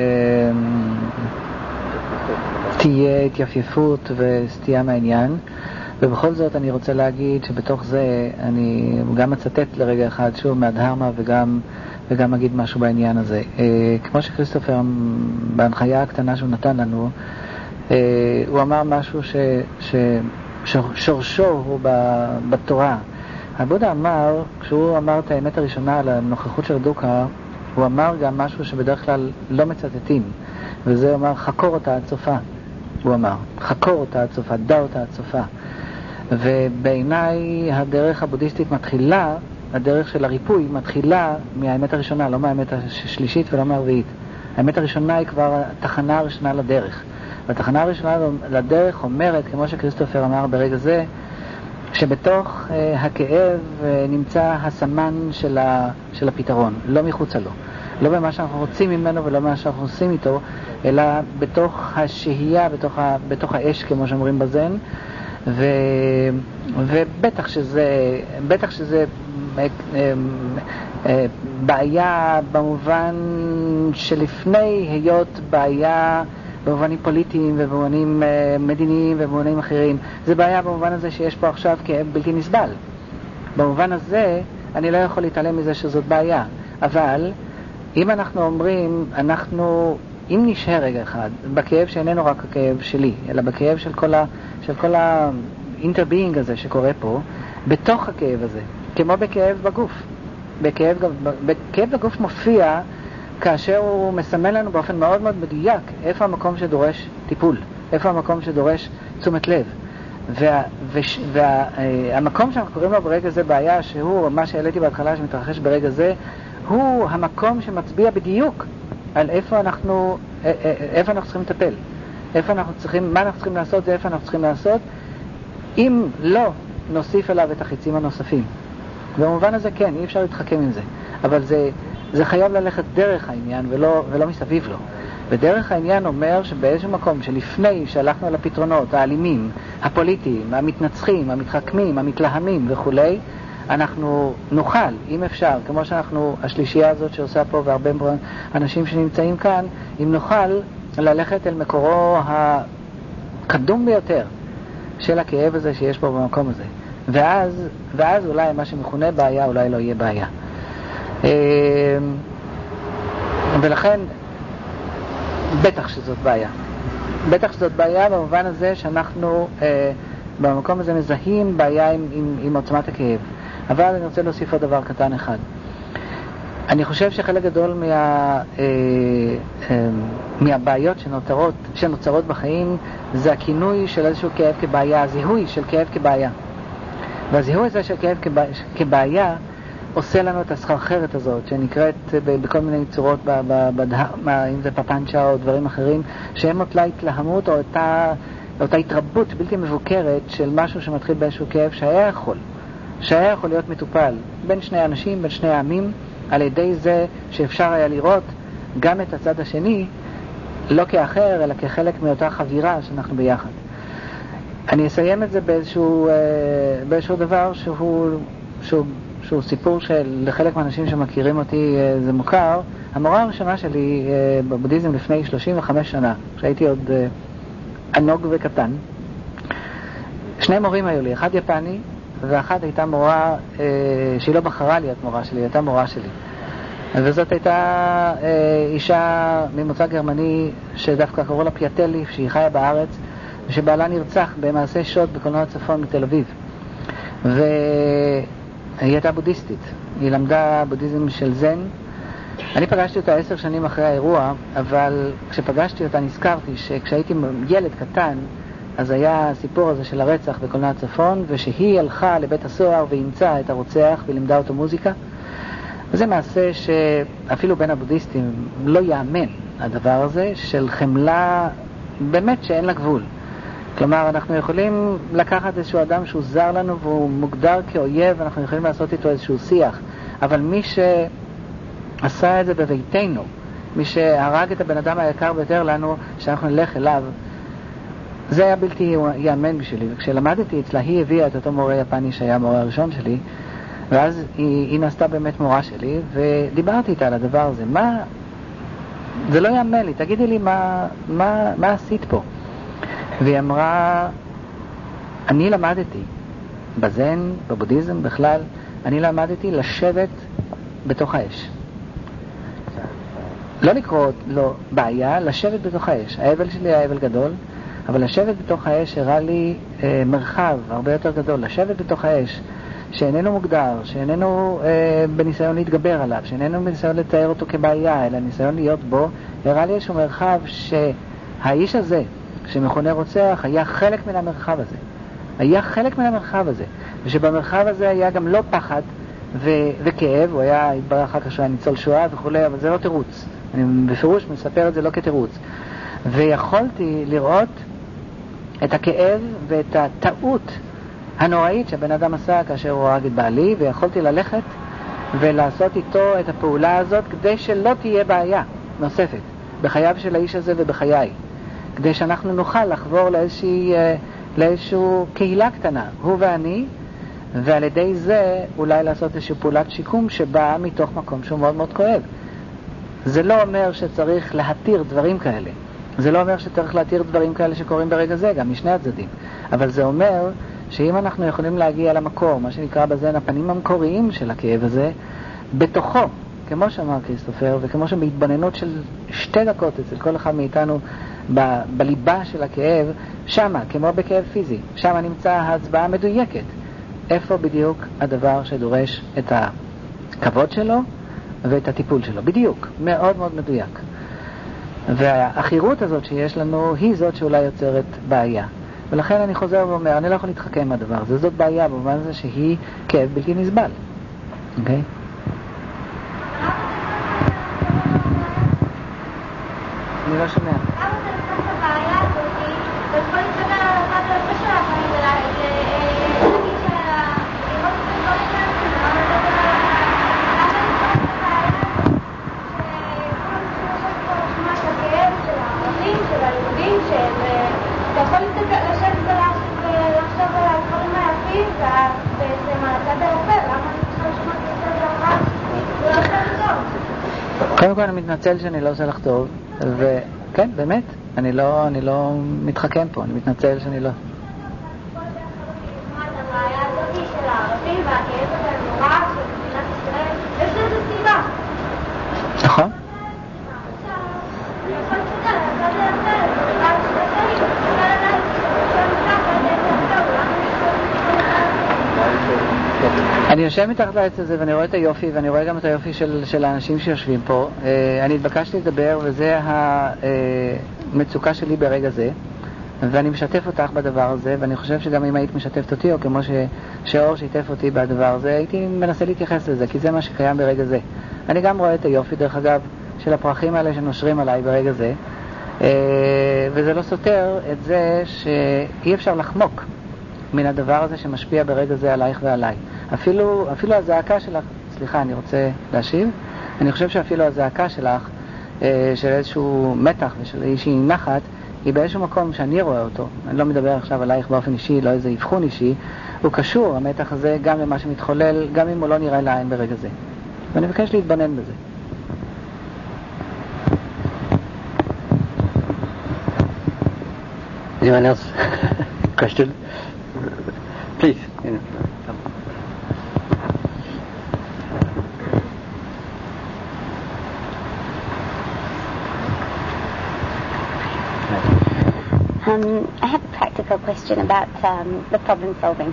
תהיה התייפייפות וסטייה מהעניין, ובכל זאת אני רוצה להגיד שבתוך זה אני גם מצטט לרגע אחד שוב מהדהרמה וגם אגיד משהו בעניין הזה. כמו שכריסטופר בהנחיה הקטנה שהוא נתן לנו, הוא אמר משהו ששורשו הוא בתורה. הבודה אמר, כשהוא אמר את האמת הראשונה על הנוכחות של דוקה, הוא אמר גם משהו שבדרך כלל לא מצטטים, וזה אומר חקור אותה עד סופה. הוא אמר חקור אותה עד סופה, דע אותה עד סופה. ובעיניי הדרך הבודהיסטית מתחילה, הדרך של הריפוי מתחילה מהאמת הראשונה, לא מהאמת השלישית ולא מהרביעית. האמת הראשונה היא כבר התחנה הראשונה לדרך. והתחנה הראשונה לדרך אומרת, כמו שכריסטופר אמר ברגע זה, שבתוך הכאב נמצא הסמן של הפתרון, לא מחוצה לו. לא במה שאנחנו רוצים ממנו ולא במה שאנחנו עושים איתו, אלא בתוך השהייה, בתוך האש, כמו שאומרים בזן. ובטח שזה בעיה במובן שלפני היות בעיה במובנים פוליטיים ובמובנים מדיניים ובמובנים אחרים. זה בעיה במובן הזה שיש פה עכשיו כאב בלתי נסבל. במובן הזה אני לא יכול להתעלם מזה שזאת בעיה. אבל אם אנחנו אומרים, אם נשאר רגע אחד בכאב שאיננו רק הכאב שלי, אלא בכאב של כל האינטרביינג הזה שקורה פה, בתוך הכאב הזה, כמו בכאב בגוף. בכאב בגוף מופיע כאשר הוא מסמן לנו באופן מאוד מאוד מדויק איפה המקום שדורש טיפול, איפה המקום שדורש תשומת לב. והמקום שאנחנו קוראים לו ברגע זה בעיה, שהוא מה שהעליתי בהתחלה שמתרחש ברגע זה, הוא המקום שמצביע בדיוק על איפה אנחנו צריכים לטפל, מה אנחנו צריכים לעשות זה איפה אנחנו צריכים לעשות, אם לא נוסיף אליו את החיצים הנוספים. במובן הזה כן, אי אפשר להתחכם עם זה, אבל זה חייב ללכת דרך העניין ולא מסביב לו. ודרך העניין אומר שבאיזשהו מקום שלפני שהלכנו על הפתרונות האלימים, הפוליטיים, המתנצחים, המתחכמים, המתלהמים וכו', אנחנו נוכל, אם אפשר, כמו שאנחנו, השלישייה הזאת שעושה פה והרבה אנשים שנמצאים כאן, אם נוכל ללכת אל מקורו הקדום ביותר של הכאב הזה שיש פה במקום הזה. ואז אולי מה שמכונה בעיה אולי לא יהיה בעיה. ולכן בטח שזאת בעיה. בטח שזאת בעיה במובן הזה שאנחנו במקום הזה מזהים בעיה עם עוצמת הכאב. אבל אני רוצה להוסיף עוד דבר קטן אחד. אני חושב שחלק גדול מהבעיות שנוצרות בחיים זה הכינוי של איזשהו כאב כבעיה, הזיהוי של כאב כבעיה. והזיהוי הזה של כאב כבעיה עושה לנו את הסחרחרת הזאת שנקראת בכל מיני צורות, אם זה פפנצ'ה או דברים אחרים, שהם אותה התלהמות או אותה התרבות בלתי מבוקרת של משהו שמתחיל באיזשהו כאב שהיה יכול להיות מטופל בין שני אנשים, בין שני העמים, על ידי זה שאפשר היה לראות גם את הצד השני, לא כאחר, אלא כחלק מאותה חבירה שאנחנו ביחד. אני אסיים את זה באיזשהו דבר שהוא סיפור שלחלק מהאנשים שמכירים אותי זה מוכר. המורה הראשונה שלי בבודהיזם לפני 35 שנה, כשהייתי עוד ענוג וקטן. שני מורים היו לי, אחד יפני ואחת הייתה מורה שהיא לא בחרה להיות מורה שלי, הייתה מורה שלי. וזאת הייתה אישה ממוצא גרמני שדווקא קראו לה פיאטלי, שהיא חיה בארץ, ושבעלה נרצח במעשה שוד בקולנוע צפון בתל אביב. והיא הייתה בודהיסטית, היא למדה בודהיזם של זן. אני פגשתי אותה 10 שנים אחרי האירוע, אבל כשפגשתי אותה נזכרתי שכשהייתי ילד קטן, אז היה הסיפור הזה של הרצח בקולנוע צפון, ושהיא הלכה לבית הסוהר ואימצה את הרוצח ולימדה אותו מוזיקה. וזה מעשה שאפילו בין הבודהיסטים לא יאמן הדבר הזה, של חמלה באמת שאין לה גבול. כלומר, אנחנו יכולים לקחת איזשהו אדם שהוא זר לנו והוא מוגדר כאויב, ואנחנו יכולים לעשות איתו איזשהו שיח, אבל מי שעשה את זה בביתנו, מי שהרג את הבן אדם היקר ביותר לנו, שאנחנו נלך אליו, זה היה בלתי יאמן בשבילי. וכשלמדתי אצלה, היא הביאה את אותו מורה יפני שהיה המורה הראשון שלי, ואז היא נעשתה באמת מורה שלי, ודיברתי איתה על הדבר הזה. זה לא יאמן לי, תגידי לי מה עשית פה? והיא אמרה, אני למדתי בזן, בבודהיזם בכלל, אני למדתי לשבת בתוך האש. לא לקרוא לו בעיה, לשבת בתוך האש. האבל שלי היה אבל גדול, אבל לשבת בתוך האש הראה לי מרחב הרבה יותר גדול. לשבת בתוך האש שאיננו מוגדר, שאיננו בניסיון להתגבר עליו, שאיננו בניסיון לתאר אותו כבעיה, אלא ניסיון להיות בו, הראה לי איזשהו מרחב שהאיש הזה שמכונה רוצח היה חלק מן המרחב הזה. היה חלק מהמרחב הזה, ושבמרחב הזה היה גם לא פחד וכאב, הוא היה, התברר אחר כך שהוא היה ניצול שואה וכולי, אבל זה לא תירוץ. אני בפירוש מספר את זה לא כתירוץ. ויכולתי לראות את הכאב ואת הטעות הנוראית שהבן אדם עשה כאשר הוא הרג את בעלי, ויכולתי ללכת ולעשות איתו את הפעולה הזאת כדי שלא תהיה בעיה נוספת בחייו של האיש הזה ובחיי, כדי שאנחנו נוכל לחבור לאיזשהו קהילה קטנה, הוא ואני, ועל ידי זה אולי לעשות איזושהי פעולת שיקום שבאה מתוך מקום שהוא מאוד מאוד כואב. זה לא אומר שצריך להתיר דברים כאלה, זה לא אומר שצריך להתיר דברים כאלה שקורים ברגע זה, גם משני הצדדים, אבל זה אומר שאם אנחנו יכולים להגיע למקור, מה שנקרא בזן הפנים המקוריים של הכאב הזה, בתוכו, כמו שאמר כריסטופר, וכמו שבהתבוננות של 2 דקות אצל כל אחד מאיתנו בליבה של הכאב, שמה, כמו בכאב פיזי, שמה נמצא ההצבעה המדויקת, איפה בדיוק הדבר שדורש את הכבוד שלו ואת הטיפול שלו, בדיוק, מאוד מאוד מדויק. והאחירות הזאת שיש לנו היא זאת שאולי יוצרת בעיה. ולכן אני חוזר ואומר, אני לא יכול להתחכם עם הדבר הזה, זאת בעיה במובן הזה שהיא כאב בלתי נסבל. אוקיי? אני לא שומע. אתה יכול לשבת ולחשוב על הדברים היפים ובעצם על הצד היפה, למה אני צריכה לשמוע את הצד הרע? זה לא עושה לי טוב. קודם כל אני מתנצל שאני לא עושה לך טוב, וכן, באמת, אני לא מתחכם פה, אני מתנצל שאני לא. כל זה יכול לשמוע את הבעיה הזאת של הערבים והכאב הזה הנורא של מדינת ישראל, יש לזה סיבה. נכון? אני יושב מתחת לעץ הזה ואני רואה את היופי, ואני רואה גם את היופי של האנשים שיושבים פה. אני התבקשתי לדבר, וזה המצוקה שלי ברגע זה, ואני משתף אותך בדבר הזה, ואני חושב שגם אם היית משתפת אותי, או כמו שאור שיתף אותי בדבר הזה, הייתי מנסה להתייחס לזה, כי זה מה שקיים ברגע זה. אני גם רואה את היופי, דרך אגב, של הפרחים האלה שנושרים עליי ברגע זה, וזה לא סותר את זה שאי אפשר לחמוק מן הדבר הזה שמשפיע ברגע זה עלייך ועליי. אפילו הזעקה שלך, סליחה, אני רוצה להשיב, אני חושב שאפילו הזעקה שלך, של איזשהו מתח ושל איזושהי נחת, היא באיזשהו מקום שאני רואה אותו, אני לא מדבר עכשיו עלייך באופן אישי, לא איזה אבחון אישי, הוא קשור, המתח הזה, גם למה שמתחולל, גם אם הוא לא נראה לעין ברגע זה. ואני מבקש להתבונן בזה. Anyone else? Question? Please. I have a practical question about the problem solving.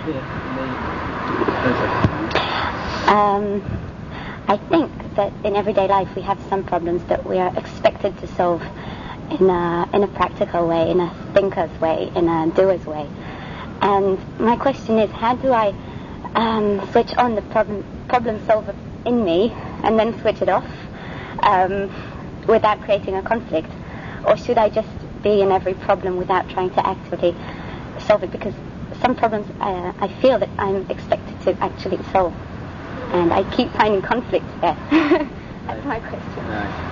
I think that in everyday life we have some problems that we are expected to solve in a practical way, in a thinker's way, in a doer's way. And my question is, how do I switch on the problem solver in me and then switch it off without creating a conflict? Or should I just be in every problem without trying to actively solve it? Because some problems I feel that I'm expected to actually solve, and I keep finding conflict there. That's my question. Right.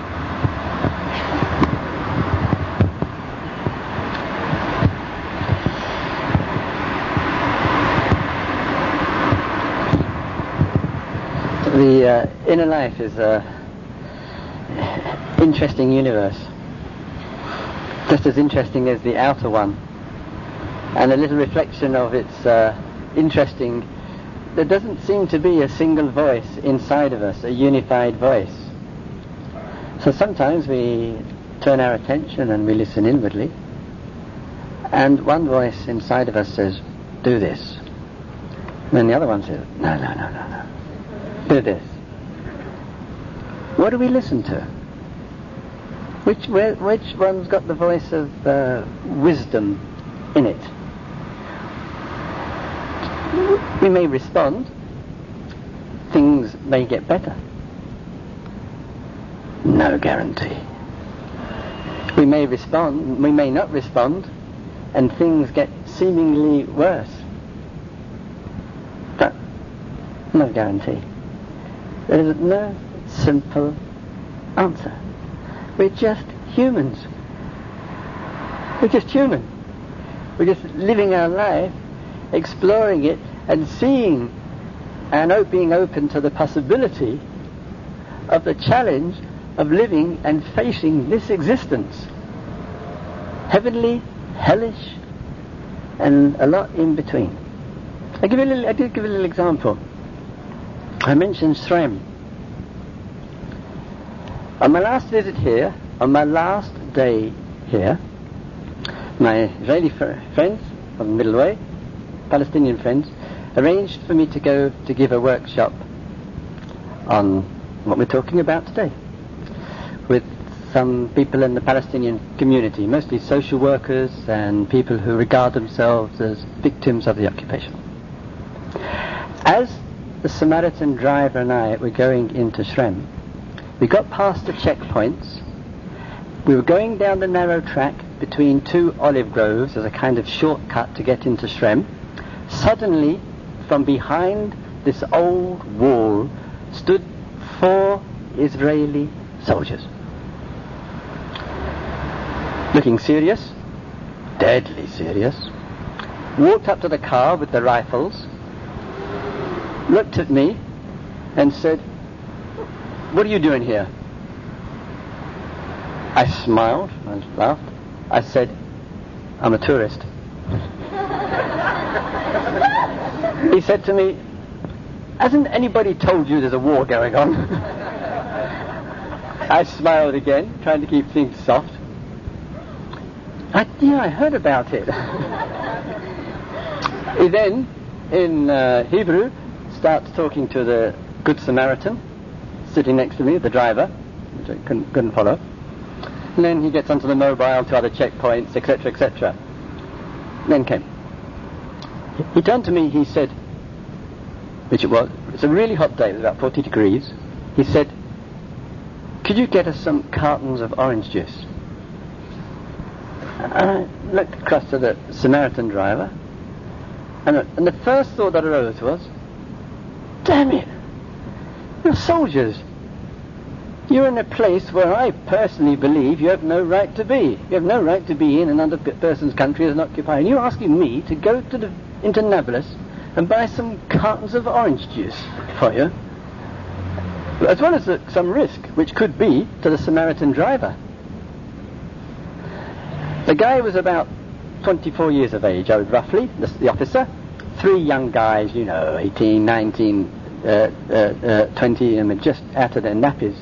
The inner life is an interesting universe, just as interesting as the outer one. And a little reflection of its interesting, there doesn't seem to be a single voice inside of us, a unified voice. So sometimes we turn our attention and we listen inwardly, and one voice inside of us says, do this. And then the other one says, no. Do this. What do we listen to? Which one's got the voice of wisdom in it? We may respond. Things may get better. No guarantee. We may respond, we may not respond, and things get seemingly worse. But no guarantee. There is no simple answer. We're just humans. We're just human. We're just living our life, exploring it, and seeing and being open to the possibility of the challenge of living and facing this existence. Heavenly, hellish, and a lot in between. I did give a little example. I mentioned Shrem. On my last visit here, on my last day here, my Israeli friends from the Middle Way, Palestinian friends, arranged for me to go to give a workshop on what we're talking about today, with some people in the Palestinian community, mostly social workers and people who regard themselves as victims of the occupation. As the Samaritan driver and I were going into Shrem, we got past the checkpoints. We were going down the narrow track between two olive groves as a kind of shortcut to get into Shrem. Suddenly, from behind this old wall stood 4 Israeli soldiers. Looking serious, deadly serious, walked up to the car with the rifles, looked at me and said, "What are you doing here?" I smiled and laughed. I said, "I'm a tourist." He said to me, "Hasn't anybody told you there's a war going on?" I smiled again, trying to keep things soft. I heard about it. He then, in Hebrew, starts talking to the Good Samaritan, sitting next to me, the driver, which I couldn't follow. And then he gets onto the mobile to other checkpoints, etc., etc. Then came. He turned to me, he said, which it was, it's a really hot day, it was about 40 degrees. He said, "Could you get us some cartons of orange juice?" I looked across to the Samaritan driver, and the first thought that arose was, "Damn it, you're soldiers. You're in a place where I personally believe you have no right to be. You have no right to be in another person's country as an occupier. And you're asking me to go into Nablus and buy some cartons of orange juice for you, as well as some risk, which could be to the Samaritan driver." The guy was about 24 years of age, roughly, the officer. 3 young guys, 18, 19, 20, and just out of their nappies.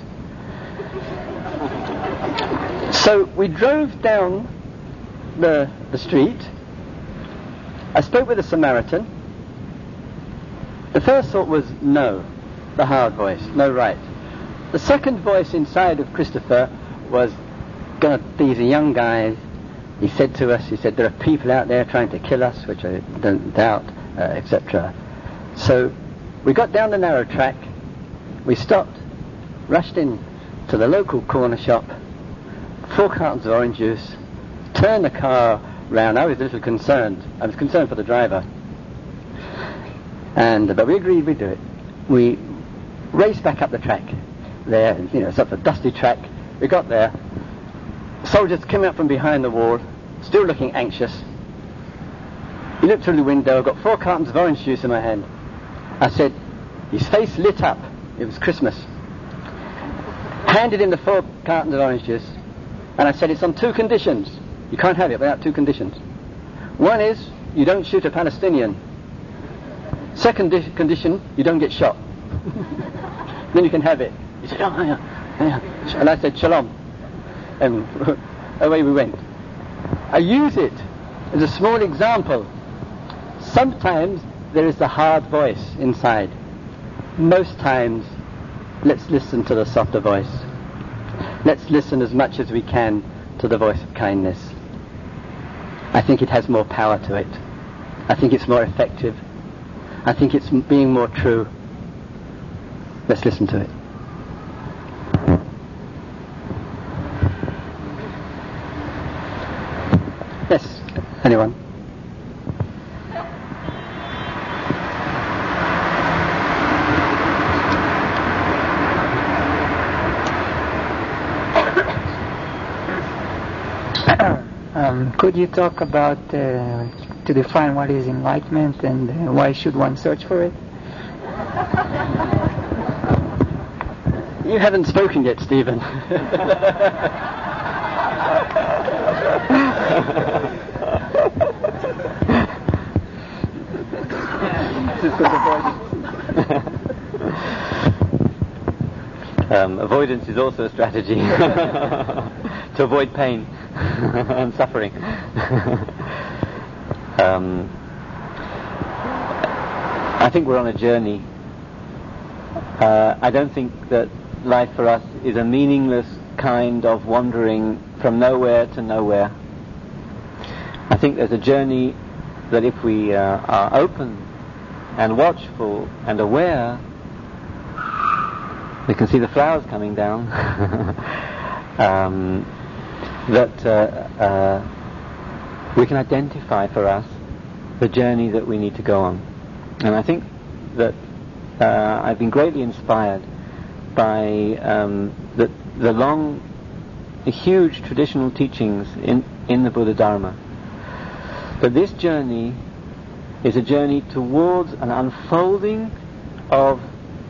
So we drove down the street. I spoke with the Samaritan. The first thought was no, the hard voice, no right. The second voice inside of Christopher was, "God, these are young guys." He said to us, "There are people out there trying to kill us," which I don't doubt, etc. So we got down the narrow track, we stopped, rushed in to the local corner shop, 4 cartons of orange juice, turned the car round. I was a little concerned. I was concerned for the driver. But we agreed we'd do it. We raced back up the track. There, it's up a dusty track. We got there. Soldiers came out from behind the wall, still looking anxious. He looked through the window, got 4 cartons of orange juice in my hand. I said, his face lit up. It was Christmas. Handed him the 4 cartons of orange juice, and I said, "It's on 2 conditions. You can't have it without 2 conditions. One is, you don't shoot a Palestinian. Second condition, you don't get shot. Then you can have it." He said, "Oh, yeah. And I said, "Shalom." And away we went. I use it as a small example. Sometimes there is the hard voice inside. Most times, let's listen to the softer voice. Let's listen as much as we can to the voice of kindness. I think it has more power to it. I think it's more effective. I think it's being more true. Let's listen to it. Yes, anyone? Could you talk about, to define what is enlightenment and why should one search for it? You haven't spoken yet, Stephen. Avoidance is also a strategy to avoid pain and suffering. I think we're on a journey. I don't think that life for us is a meaningless kind of wandering from nowhere to nowhere. I think there's a journey that if we are open and watchful and aware, we can see the flowers coming down. That we can identify for us the journey that we need to go on. And I think that I've been greatly inspired by the huge traditional teachings in the Buddha Dharma. But this journey is a journey towards an unfolding of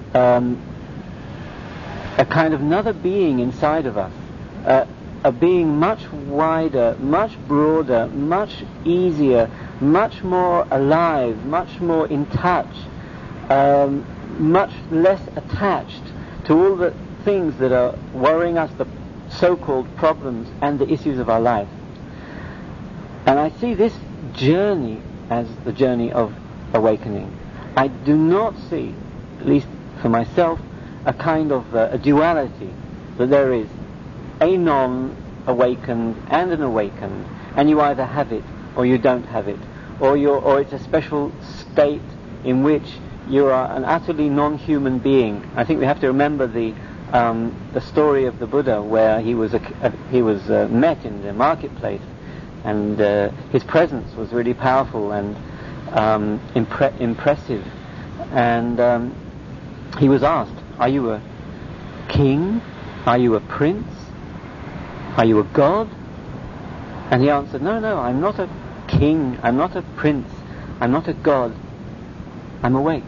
a kind of another being inside of us, a being much wider, much broader, much easier, much more alive, much more in touch, much less attached to all the things that are worrying us, the so-called problems and the issues of our life. And I see this journey as the journey of awakening. I do not see, at least for myself, a kind of a duality, that there is a non-awakened and an awakened, and you either have it or you don't have it, or it's a special state in which you are an utterly non-human being. I think we have to remember the story of the Buddha, where he was met in the marketplace, and his presence was really powerful and impressive, and he was asked, "Are you a king? Are you a prince? Are you a god?" And he answered, No, I'm not a king, I'm not a prince, I'm not a god, I'm awake.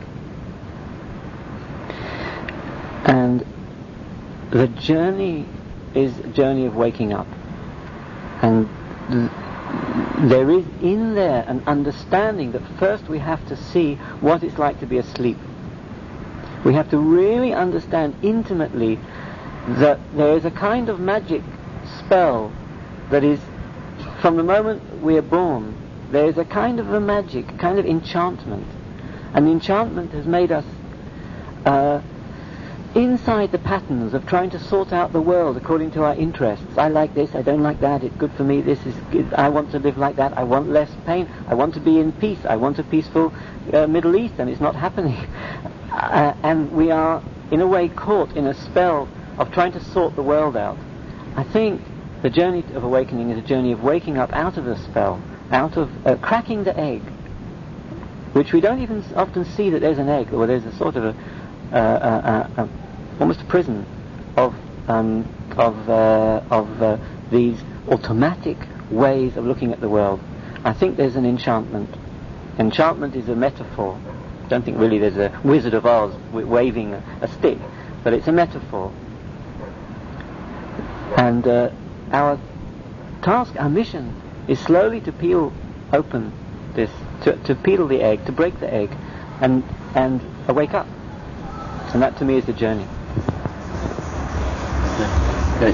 And the journey is a journey of waking up. And there is in there an understanding that first we have to see what it's like to be asleep. We have to really understand intimately that there is a kind of magic spell that is, from the moment we are born, there is a kind of a magic, a kind of enchantment. And the enchantment has made us inside the patterns of trying to sort out the world according to our interests. I like this, I don't like that, it's good for me, this is good, I want to live like that, I want less pain, I want to be in peace, I want a peaceful Middle East, and it's not happening. And we are, in a way, caught in a spell of trying to sort the world out. I think the journey of awakening is a journey of waking up out of the spell, out of cracking the egg, which we don't even often see that there's an egg, or there's a sort of almost a prison of these automatic ways of looking at the world. I think there's an enchantment. Enchantment is a metaphor. I don't think really there's a Wizard of Oz waving a stick, but it's a metaphor. And our task, our mission, is slowly to peel open this, to peel the egg, to break the egg, and wake up. And that to me is the journey. Great.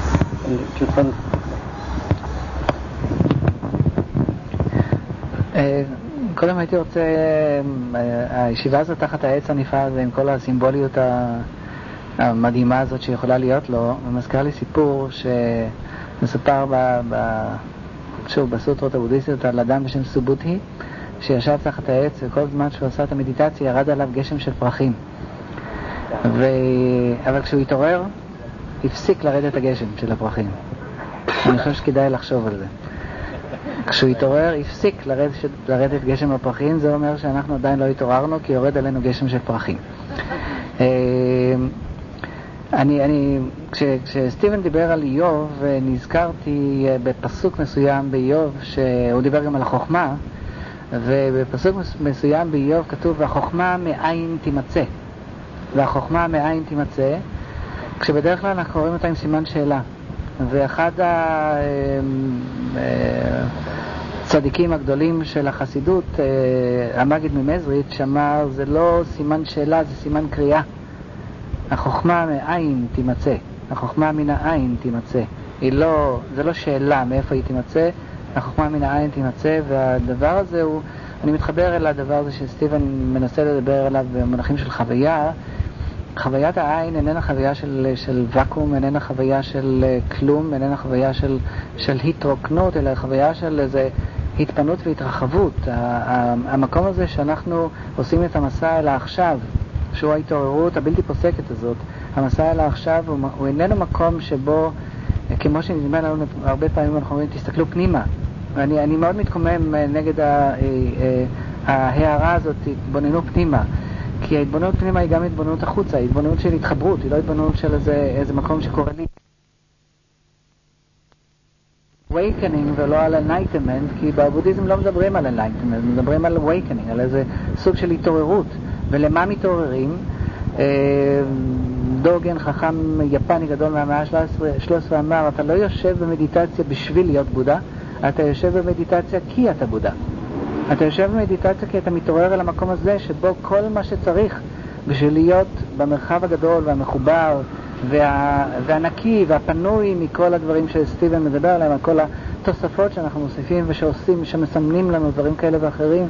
קודם הייתי רוצה, הישיבה הזאת תחת העץ הנפעל ועם כל הסימבוליות המדהימה הזאת שיכולה להיות לו, ומזכיר לי סיפור שמסופר שוב בסוטרות הבודהיסטיות על אדם בשם סובוטהי, שישב תחת העץ, וכל זמן שהוא עשה את המדיטציה ירד עליו גשם של פרחים. אבל כשהוא התעורר, הפסיק לרדת הגשם של הפרחים. אני חושב שכדאי לחשוב על זה. כשהוא התעורר, הפסיק לרדת גשם הפרחים, זה אומר שאנחנו עדיין לא התעוררנו, כי יורד עלינו גשם של פרחים. כשסטיבן דיבר על איוב, נזכרתי בפסוק מסוים באיוב, שהוא דיבר גם על החוכמה, ובפסוק מסוים באיוב כתוב, והחוכמה מאין תימצא. והחוכמה מאין תימצא, כשבדרך כלל אנחנו רואים אותה עם סימן שאלה. ואחד הצדיקים הגדולים של החסידות, המגיד ממזריץ', שאמר, זה לא סימן שאלה, זה סימן קריאה. החוכמה מאין תימצא, החוכמה מן העין תימצא. זה לא שאלה מאיפה היא תימצא, החוכמה מן העין תימצא, והדבר הזה הוא, אני מתחבר אל הדבר הזה שסטיבן מנסה לדבר עליו במונחים של חוויה. חוויית העין איננה חוויה של וקום, איננה חוויה של כלום, איננה חוויה של התרוקנות, אלא חוויה של איזה התפנות והתרחבות. המקום הזה שאנחנו עושים את המסע אל העכשיו, שהוא ההתעוררות הבלתי פוסקת הזאת, המסע אל העכשיו הוא איננו מקום שבו, כמו שנדמה לנו הרבה פעמים אנחנו אומרים, תסתכלו פנימה. אני מאוד מתקומם נגד ההערה הזאת, התבוננו פנימה. כי ההתבוננות פנימה היא גם התבוננות החוצה, היא התבוננות של התחברות, היא לא התבוננות של איזה מקום שקורה לי. awakening ולא על enlightenment, כי בבודהיזם לא מדברים על enlightenment, מדברים על awakening, על איזה סוג של התעוררות. ולמה מתעוררים? דוגן, חכם יפני גדול מהמאה ה-13 אמר, אתה לא יושב במדיטציה בשביל להיות בודה, אתה יושב במדיטציה כי אתה בודה. אתה יושב במדיטציה כי אתה מתעורר על המקום הזה שבו כל מה שצריך בשביל להיות במרחב הגדול והמחובר והנקי והפנוי מכל הדברים שסטיבן מדבר עליהם, על כל התוספות שאנחנו מוסיפים ושעושים, שמסמנים לנו דברים כאלה ואחרים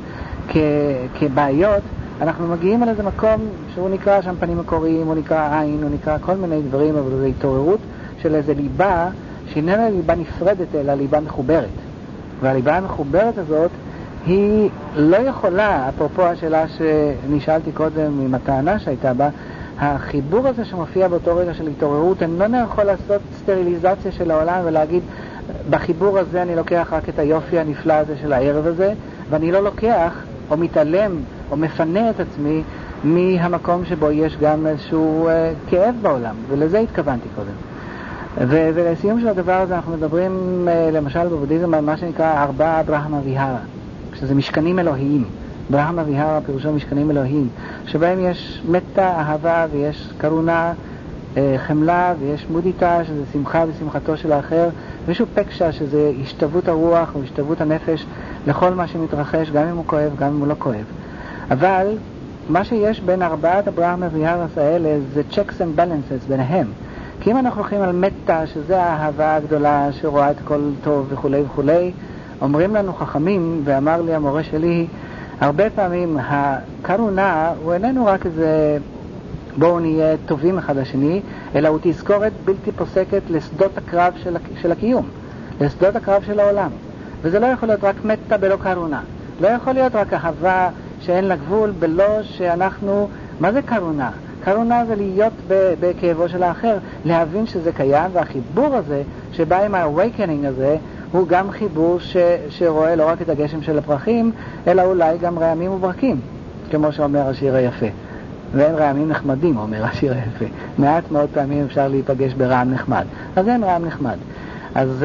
כבעיות, אנחנו מגיעים על איזה מקום שהוא נקרא שם פנים מקוריים, הוא נקרא עין, הוא נקרא כל מיני דברים, אבל זו התעוררות של איזה ליבה שאיננה ליבה נפרדת אלא ליבה מחוברת. והליבה המחוברת הזאת היא לא יכולה, אפרופו השאלה שנשאלתי קודם עם הטענה שהייתה בה, החיבור הזה שמופיע באותו רגע של התעוררות, אני לא יכול לעשות סטריליזציה של העולם ולהגיד, בחיבור הזה אני לוקח רק את היופי הנפלא הזה של הערב הזה, ואני לא לוקח או מתעלם או מפנה את עצמי מהמקום שבו יש גם איזשהו כאב בעולם, ולזה התכוונתי קודם. ולסיום של הדבר הזה אנחנו מדברים למשל בבודהיזם על מה שנקרא 4 ברהמה ויהרה, שזה משכנים אלוהיים. ברהמה ויהרה פירושו משכנים אלוהיים, שבהם יש מטה, אהבה, ויש קרונה, חמלה, ויש מודיטה, שזה שמחה ושמחתו של האחר, ויש פקשה, שזה השתוות הרוח והשתוות הנפש לכל מה שמתרחש, גם אם הוא כואב, גם אם הוא לא כואב. אבל מה שיש בין 4 הברהמה ויהרס האלה זה checks and balances ביניהם. כי אם אנחנו הולכים על מטה, שזה האהבה הגדולה שרואה את הכל טוב וכו' וכו', אומרים לנו חכמים, ואמר לי המורה שלי, הרבה פעמים הקרונה הוא איננו רק איזה בואו נהיה טובים אחד לשני, אלא הוא תזכורת בלתי פוסקת לשדות הקרב של הקיום, לשדות הקרב של העולם. וזה לא יכול להיות רק מטה בלא קרונה. לא יכול להיות רק אהבה שאין לה גבול בלא שאנחנו... מה זה קרונה? קרונה זה להיות בכאבו של האחר, להבין שזה קיים, והחיבור הזה שבא עם ה-awakening הזה הוא גם חיבור שרואה לא רק את הגשם של הפרחים, אלא אולי גם רעמים וברקים, כמו שאומר השיר היפה. ואין רעמים נחמדים, אומר השיר היפה. מעט מאוד פעמים אפשר להיפגש ברעם נחמד. אז אין רעם נחמד. אז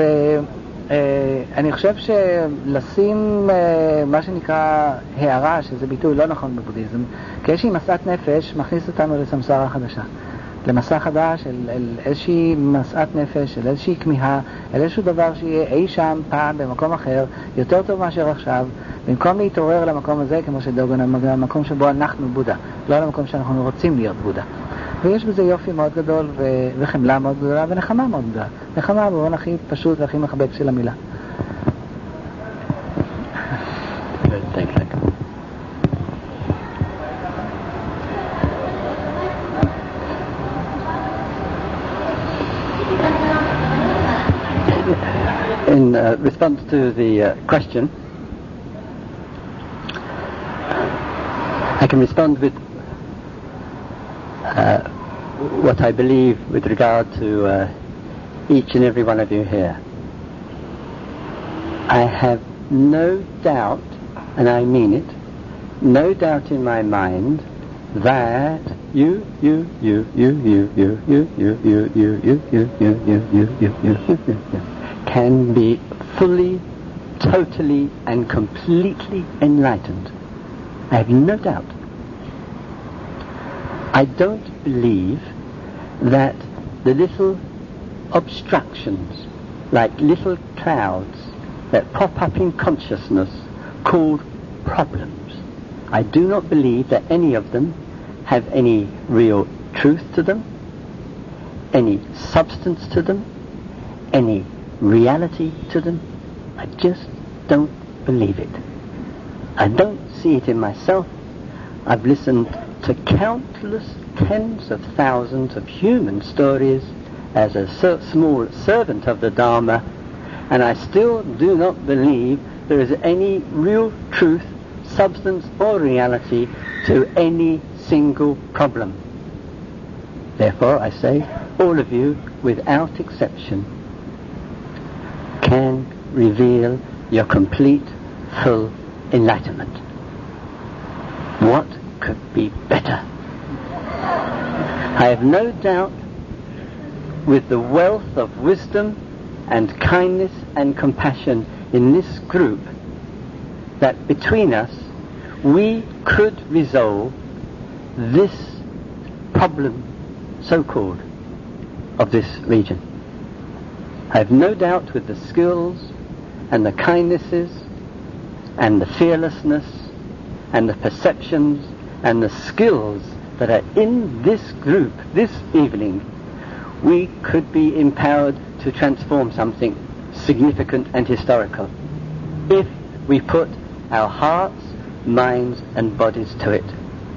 אני חושב שלשים מה שנקרא הערה, שזה ביטוי לא נכון בבודהיזם, כאיזושהי מסעת נפש מכניס אותנו לסמסרה חדשה. למסע חדש, אל איזושהי מסעת נפש, אל איזושהי כמיהה, אל איזשהו דבר שיהיה אי שם פעם במקום אחר, יותר טוב מאשר עכשיו, במקום להתעורר למקום הזה, כמו שדוגן אמר, המקום שבו אנחנו בודה, לא למקום שאנחנו רוצים להיות בודה. ויש בזה יופי מאוד גדול וחמלה מאוד גדולה ונחמה מאוד גדולה. נחמה במובן הכי פשוט והכי מחבק של המילה. In response to the question, I can respond with what I believe with regard to each and every one of you here. I have no doubt, and I mean it, no doubt in my mind that you can be fully, totally, and completely enlightened. I have no doubt. I don't believe that the little obstructions, like little clouds that pop up in consciousness called problems, I do not believe that any of them have any real truth to them, any substance to them, any reality to them. I just don't believe it. I don't see it in myself. I've listened to countless tens of thousands of human stories as a small servant of the Dharma, and I still do not believe there is any real truth, substance or reality to any single problem. Therefore, I say, all of you, without exception, can reveal your complete, full enlightenment. What could be better? I have no doubt, with the wealth of wisdom and kindness and compassion in this group, that between us we could resolve this problem, so-called, of this region. I have no doubt, with the skills and the kindnesses and the fearlessness and the perceptions and the skills that are in this group this evening, we could be empowered to transform something significant and historical if we put our hearts, minds and bodies to it.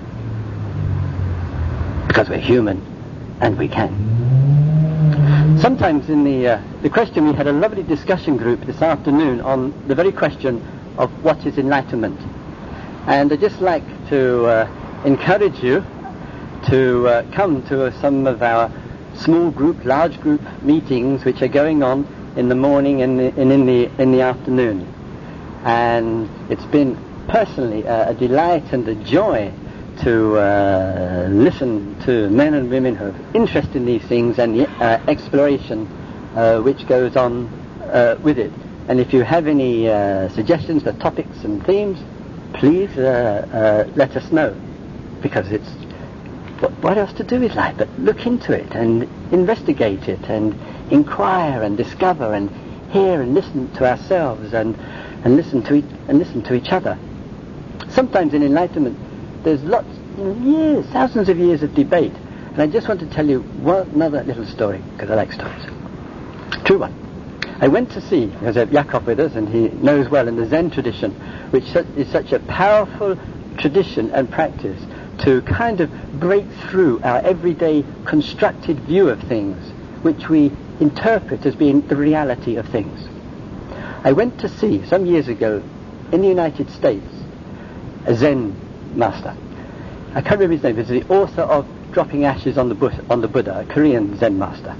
Because we're human and we can. Sometimes in the question, we had a lovely discussion group this afternoon on the very question of what is enlightenment. And I'd just like to encourage you to come to some of our small group, large group meetings which are going on in the morning and in the afternoon. And it's been personally a delight and a joy to listen to men and women who have interest in these things and the exploration which goes on with it. And if you have any suggestions for topics and themes, please let us know, because it's what else to do with life but look into it and investigate it and inquire and discover and hear and listen to ourselves and listen to each other. Sometimes in enlightenment there's lots, years, thousands of years of debate, and I just want to tell you another little story, because I like stories. True one. I went to see, because I have Jakob with us and he knows well, in the Zen tradition, which is such a powerful tradition and practice to kind of break through our everyday constructed view of things, which we interpret as being the reality of things. I went to see, some years ago, in the United States, a Zen master. I can't remember his name. He's the author of Dropping Ashes on the Buddha, a Korean Zen master.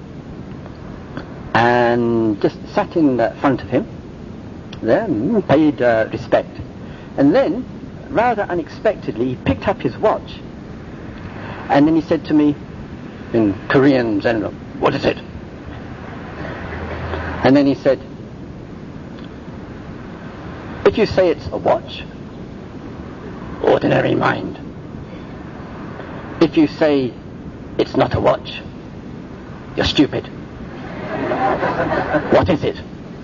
And just sat in front of him, there, paid respect. And then, rather unexpectedly, he picked up his watch. And then he said to me, in Korean Zen, "What is it?" And then he said, "If you say it's a watch, ordinary mind. If you say it's not a watch, you're stupid. What is it?"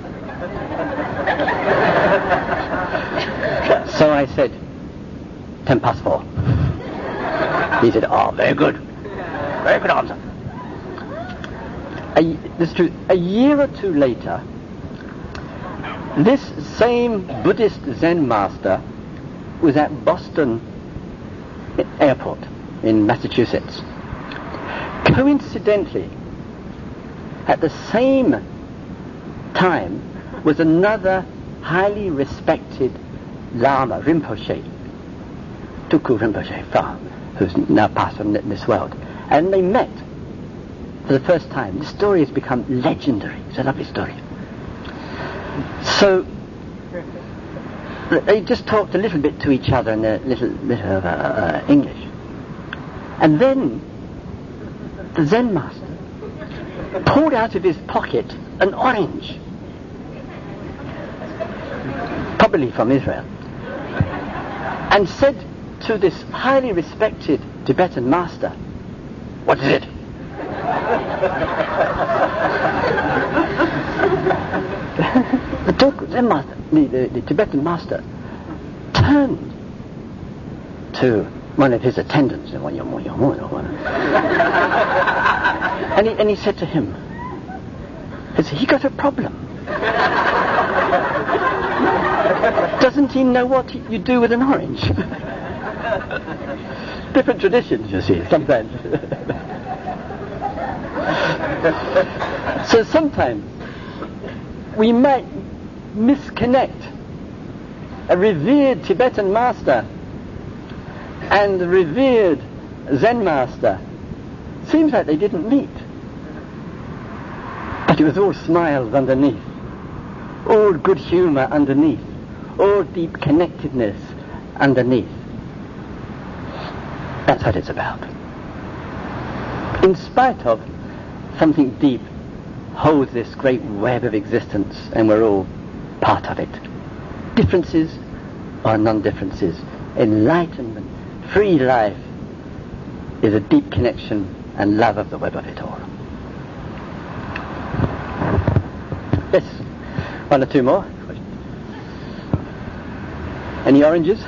So I said, 4:10. He said, "Oh, very good. Very good answer." This is true. A year or two later, this same Buddhist Zen master was at Boston Airport in Massachusetts. Coincidentally, at the same time was another highly respected Lama, Rinpoche, Tuku Rinpoche Fa, who's now passed on this world. And they met for the first time. The story has become legendary. It's a lovely story. So they just talked a little bit to each other in a little bit of English. And then the Zen master pulled out of his pocket an orange, probably from Israel, and said to this highly respected Tibetan master, "What is it?" The Tibetan master turned to one of his attendants, and he said to him, "He got a problem. Doesn't he know what you do with an orange?" Different traditions, you see, sometimes. So sometimes we might misconnect a revered Tibetan master and a revered Zen master. Seems like they didn't meet, but it was all smiles underneath, all good humor underneath, all deep connectedness underneath. That's what it's about. In spite of something deep holds this great web of existence, and we're all part of it. Differences or non-differences, enlightenment, free life is a deep connection and love of the web of it all. Yes, one or two more. Any oranges?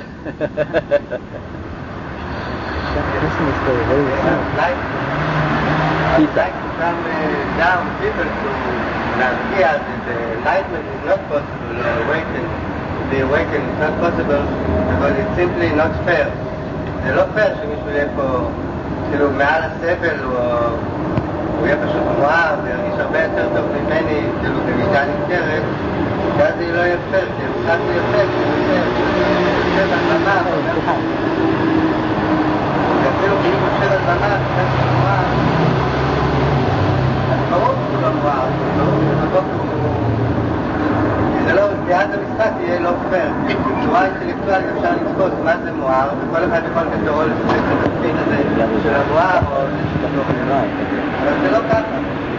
I'd like to come down deeper to an idea that the enlightenment is not possible, or the awakening is not possible, because it's simply not fair. זה לא פייר שמישהו יהיה פה, כאילו, מעל הסבל, הוא יהיה פשוט מואר, וירגיש הרבה יותר טוב ממני, כאילו, במידה ניכרת, ואז זה לא יהיה פייר, כי הוא קצת יפה, כי הוא יושב על במה, ואפילו כי הוא יושב על במה, קצת מואר, ברור שהוא לא מואר, זה לא, ביד המשחק יהיה לא פייר, בצורה אינטלקטואלית אפשר לתפוס מה זה מואר, וכל אחד יכול בתורו לשחק את התפקיד הזה של המואר, אבל זה לא ככה.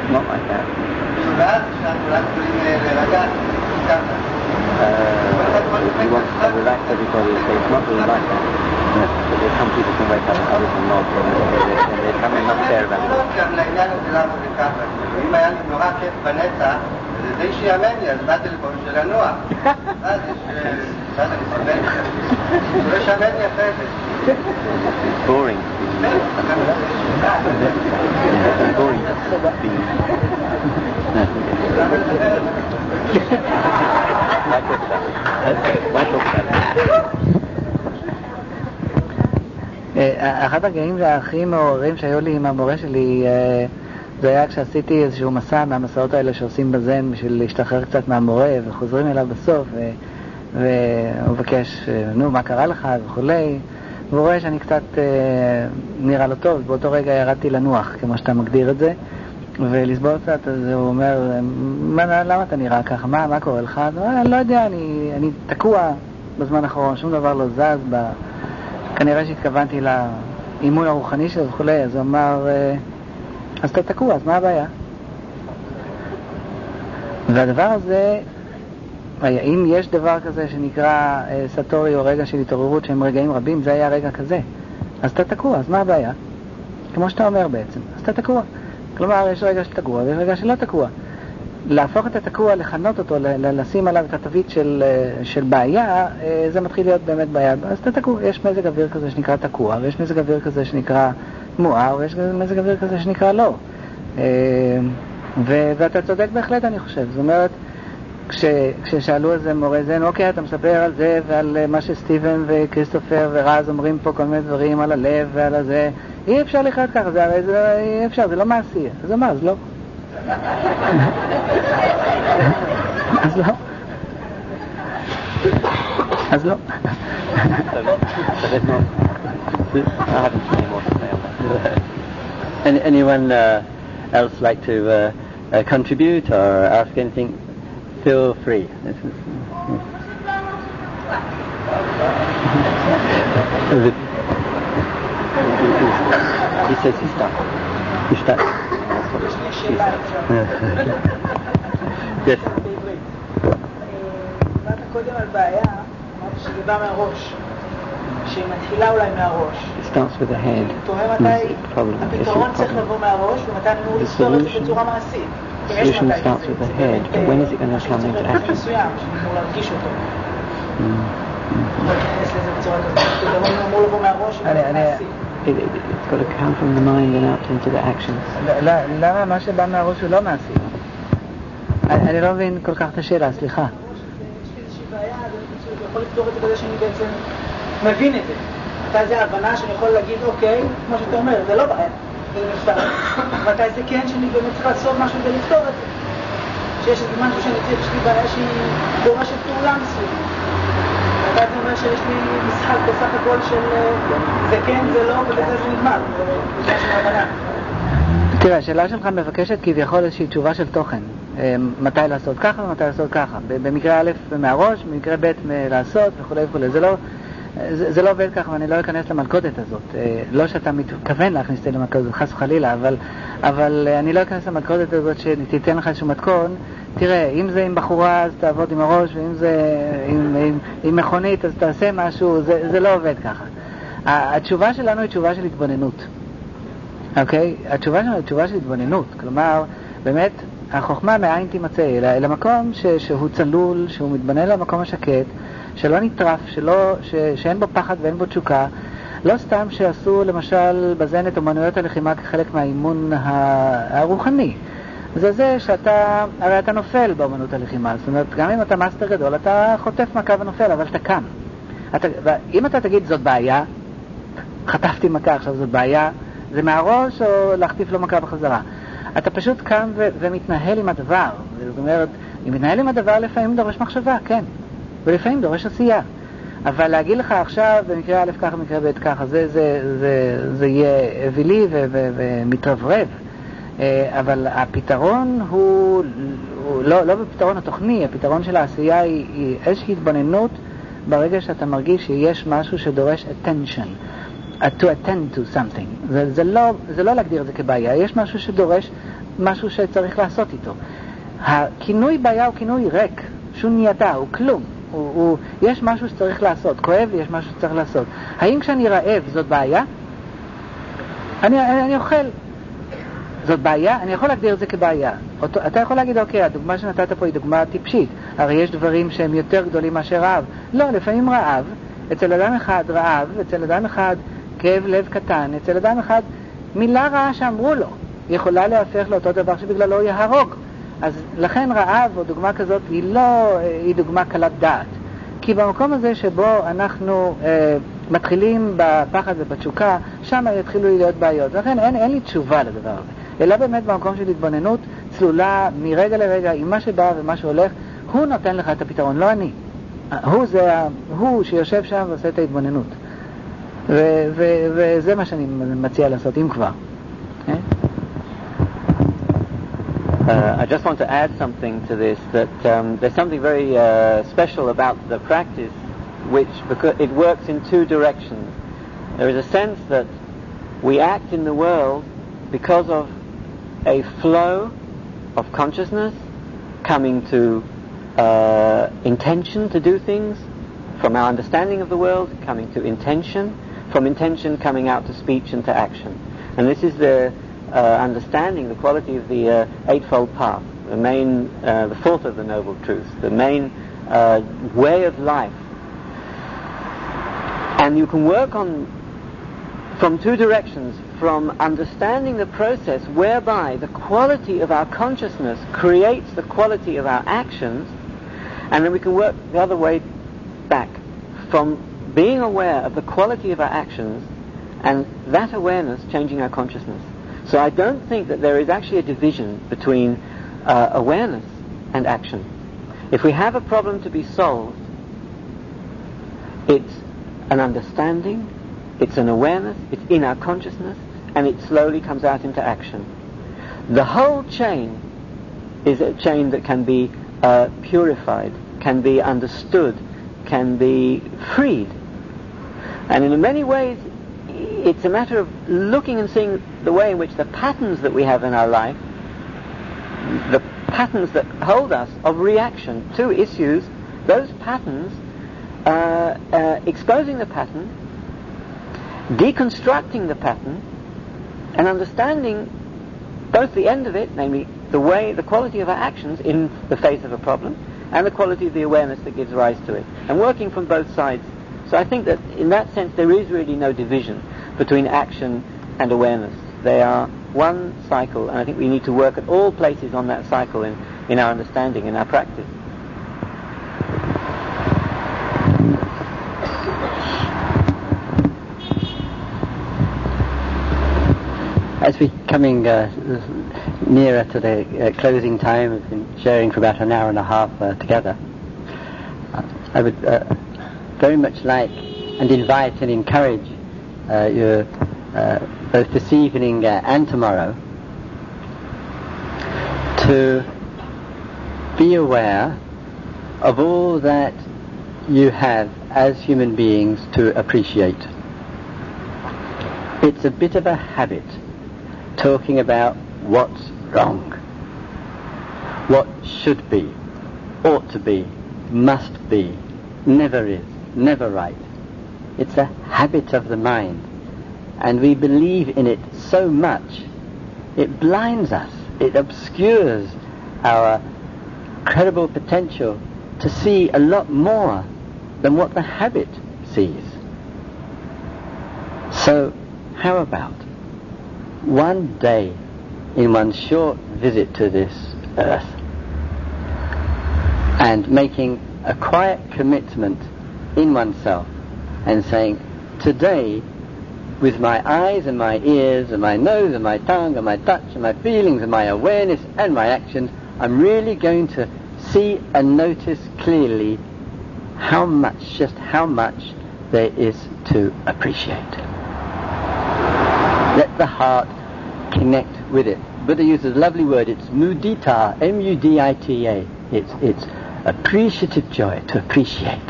ואז אפשר אולי יכולים להירגע ככה. He wants to relax everybody, so it's not really like that. But there's some people can wake up and others will not, and they come in not fair about it. גם לעניין הזה למה זה ככה. אם היה לי נורא כיף בנצח, זה די שיאמן לי, אז באתי לפה בשביל לנוע. אז אני סובל. זה לא שיאמן לי אחרי זה. It's boring. It's boring. אחד הרגעים הכי מעוררים שהיו לי עם המורה שלי זה היה כשעשיתי איזשהו מסע מהמסעות האלה שעושים בזן בשביל להשתחרר קצת מהמורה וחוזרים אליו בסוף והוא מבקש, נו, מה קרה לך וכולי, והוא רואה שאני קצת נראה לו טוב, באותו רגע ירדתי לנוח, כמו שאתה מגדיר את זה, ולסבור קצת, אז הוא אומר, למה אתה נראה ככה? מה קורה לך? אני לא יודע, אני תקוע בזמן האחרון, שום דבר לא זז, כנראה שהתכוונתי לאימון הרוחני שלו וכולי, אז הוא אמר, אז אתה תקוע, אז מה הבעיה? והדבר הזה, אם יש דבר כזה שנקרא סטורי או רגע של התעוררות שהם רגעים רבים, זה היה רגע כזה. אז אתה תקוע, אז מה הבעיה? כמו שאתה אומר בעצם, אז אתה תקוע. כלומר, יש רגע שתקוע ויש רגע שלא תקוע. להפוך את התקוע, לכנות אותו, לשים עליו את התווית של בעיה, זה מתחיל להיות באמת בעיה. אז אתה תקוע, יש מזג אוויר כזה שנקרא תקוע, ויש מזג אוויר כזה שנקרא מואר, ויש מזג אוויר כזה שנקרא לא. ואתה צודק בהחלט, אני חושב. זאת אומרת, כששאלו איזה מורה זן, אוקיי, אתה מספר על זה ועל מה שסטיבן וכריסטופר ורז אומרים פה כל מיני דברים על הלב ועל הזה, אי אפשר לחיות ככה, אי אפשר, זה לא מעשי. אז מה, אז לא. אז לא. אז לא. I haven't any more to say on that. Anyone else like to contribute or ask anything? Feel free. He says he's stuck. He's stuck. Yes. דיברת קודם על בעיה, אמרת שזה בא מהראש, שהיא מתחילה אולי מהראש. It starts with the head. תוהה מתי הפתרון צריך לבוא מהראש ומתי אני אמור לפתור את זה בצורה מעשית. The solution starts with the head, but when is it going to come into action? מסוים, שאני אמור להרגיש אותו. לא להיכנס לזה בצורה כזאת, פתרון אמור לבוא מהראש ומעשית. It's got to come from the mind and out into the actions. למה מה שבא מהראש הוא לא מעשי? אני לא מבין כל כך את השאלה, סליחה. יש לי איזושהי בעיה, אני יכול לפתור את זה בזה שאני בעצם מבין את זה. מתי זה ההבנה שאני יכול להגיד, אוקיי, כמו שאתה אומר, זה לא בעיה, זה נפתר. מתי זה כן שאני באמת צריך לעשות משהו כדי לפתור את זה. שיש איזה משהו שאני צריך, יש לי בעיה שהיא דורשת פעולה מסוימת. מתי זה אומר שיש לי משחק בסך הכל של זה כן, זה לא, ובזה זה נגמר. זה משהו מהבנה. תראה, השאלה שלך מבקשת כביכול איזושהי תשובה של תוכן. מתי לעשות ככה ומתי לעשות ככה. במקרה א' מהראש, במקרה ב' לעשות וכו' וכו'. זה לא עובד ככה ואני לא אכנס למלכודת הזאת. לא שאתה מתכוון להכניס את זה למלכודת, חס וחלילה, אבל אני לא אכנס למלכודת הזאת שתיתן לך איזשהו מתכון. תראה, אם זה עם בחורה אז תעבוד עם הראש, ואם זה עם מכונית אז תעשה משהו, זה לא עובד ככה. התשובה שלנו היא תשובה של התבוננות. אוקיי? התשובה שלנו היא תשובה של התבוננות. כלומר, באמת, החוכמה מאין תימצא, אל המקום שהוא צלול, שהוא מתבונן למקום השקט, שלא נטרף, שאין בו פחד ואין בו תשוקה. לא סתם שעשו למשל בזן את אומנויות הלחימה כחלק מהאימון הרוחני. זה שאתה, הרי אתה נופל באומנות הלחימה, זאת אומרת, גם אם אתה מאסטר גדול, אתה חוטף מכה ונופל, אבל אתה קם. אם אתה תגיד זאת בעיה, חטפתי מכה עכשיו זאת בעיה, זה מהראש או להחטיף לו מכה בחזרה. אתה פשוט קם ומתנהל עם הדבר. זאת אומרת, אם מתנהל עם הדבר לפעמים דורש מחשבה, כן. ולפעמים דורש עשייה. אבל להגיד לך עכשיו, במקרה א' ככה, במקרה ב' ככה, זה יהיה אווילי ומתרברב. אבל הפתרון הוא לא בפתרון התוכני, הפתרון של העשייה היא איזושהי התבוננות ברגע שאתה מרגיש שיש משהו שדורש attention. To attend to something. זה לא להגדיר את זה כבעיה, יש משהו שדורש משהו שצריך לעשות איתו. הכינוי בעיה הוא כינוי ריק, שנייתה, הוא כלום. יש משהו שצריך לעשות, כואב לי, יש משהו שצריך לעשות. האם כשאני רעב זאת בעיה? אני אוכל. זאת בעיה? אני יכול להגדיר את זה כבעיה. אתה יכול להגיד, אוקיי, הדוגמה שנתת פה היא דוגמה טיפשית. הרי יש דברים שהם יותר גדולים מאשר רעב. לא, לפעמים רעב, אצל אדם אחד רעב, אצל אדם אחד כאב לב קטן, אצל אדם אחד מילה רעה שאמרו לו יכולה להפך לאותו דבר שבגללו יהרוג. אז לכן רעב או דוגמה כזאת היא דוגמה קלת דעת. כי במקום הזה שבו אנחנו מתחילים בפחד ובתשוקה, שם יתחילו להיות בעיות. לכן אין לי תשובה לדבר הזה. אלא באמת במקום של התבוננות צלולה מרגע לרגע עם מה שבא ומה שהולך, הוא נותן לך את הפתרון, לא אני. הוא שיושב שם ועושה את ההתבוננות. וזה מה שאני מציע לעשות, אם כבר. I just want to add something to this, that there's something very special about the practice, which because it works in two directions. There is a sense that we act in the world because of a flow of consciousness coming to intention to do things, from our understanding of the world coming to intention, from intention coming out to speech and to action. And this is the understanding, the quality of the Eightfold Path, the fourth of the Noble Truths, the main way of life. And you can work from two directions, from understanding the process whereby the quality of our consciousness creates the quality of our actions, and then we can work the other way back, from being aware of the quality of our actions and that awareness changing our consciousness. So I don't think that there is actually a division between awareness and action. If we have a problem to be solved, it's an understanding It's an awareness, it's in our consciousness, and it slowly comes out into action. The whole chain is a chain that can be purified, can be understood, can be freed. And in many ways, it's a matter of looking and seeing the way in which the patterns that we have in our life, the patterns that hold us of reaction to issues, those patterns, exposing the pattern, deconstructing the pattern, and understanding both the end of it, namely the quality of our actions in the face of a problem, and the quality of the awareness that gives rise to it, and working from both sides. So I think that in that sense there is really no division between action and awareness. They are one cycle, and I think we need to work at all places on that cycle in our understanding, in our practice. As we're coming nearer to the closing time, we've been sharing for about an hour and a half together. I would very much like and invite and encourage you both this evening and tomorrow to be aware of all that you have as human beings to appreciate. It's a bit of a habit talking about what's wrong, what should be, ought to be, must be, never is, never right. It's a habit of the mind, and we believe in it so much it blinds us, it obscures our credible potential to see a lot more than what the habit sees. So how about one day in one short visit to this earth and making a quiet commitment in oneself and saying, today, with my eyes and my ears and my nose and my tongue and my touch and my feelings and my awareness and my actions, I'm really going to see and notice clearly how much, just how much there is to appreciate. Let the heart connect with it. Buddha uses a lovely word, it's mudita, M-U-D-I-T-A. It's appreciative joy, to appreciate.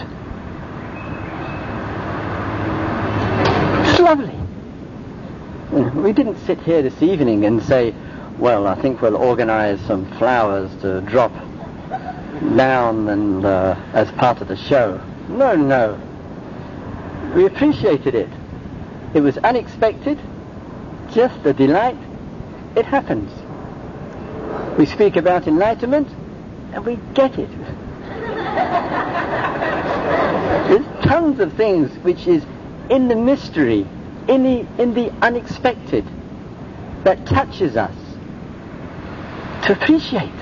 It's lovely. We didn't sit here this evening and say, well, I think we'll organize some flowers to drop down and as part of the show. No. We appreciated it. It was unexpected, just a delight. It happens. We speak about enlightenment and we get it. There's tons of things which is in the mystery, in the unexpected, that touches us to appreciate.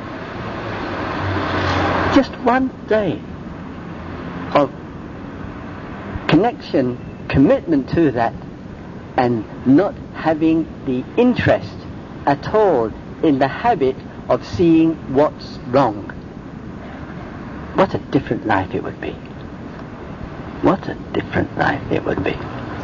Just one day of connection, commitment to that, and not having the interest at all in the habit of seeing what's wrong. What a different life it would be. What a different life it would be.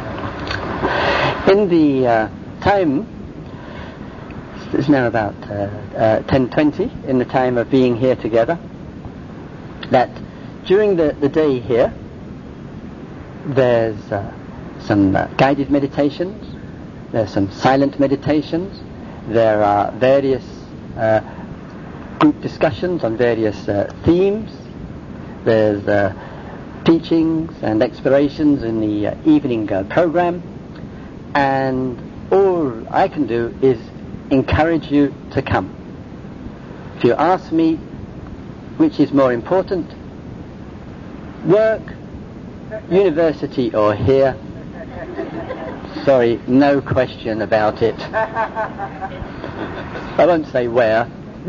In the time, it's now about 10:20, in the time of being here together, that during the day here, there's some guided meditations, there's some silent meditations, there are various group discussions on various themes, there's teachings and explorations in the evening program, and all I can do is encourage you to come. If you ask me which is more important, work, university or here, sorry, no question about it. I won't say where.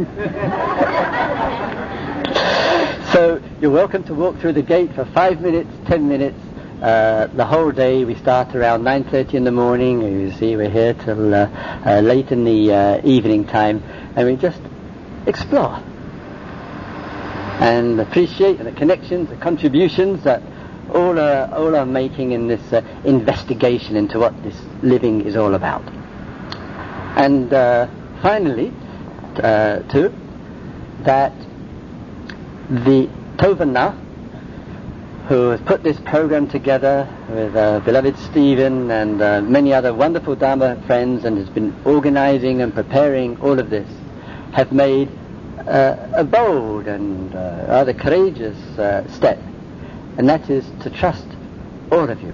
So you're welcome to walk through the gate for 5 minutes, 10 minutes, the whole day. We start around 9:30 in the morning. You see, we're here till late in the evening time, and we just explore and appreciate the connections, the contributions that all are making in this investigation into what this living is all about. And finally, too, that the Tovana, who has put this program together with beloved Stephen and many other wonderful Dharma friends, and has been organizing and preparing all of this, have made a bold and rather courageous step, and that is to trust all of you,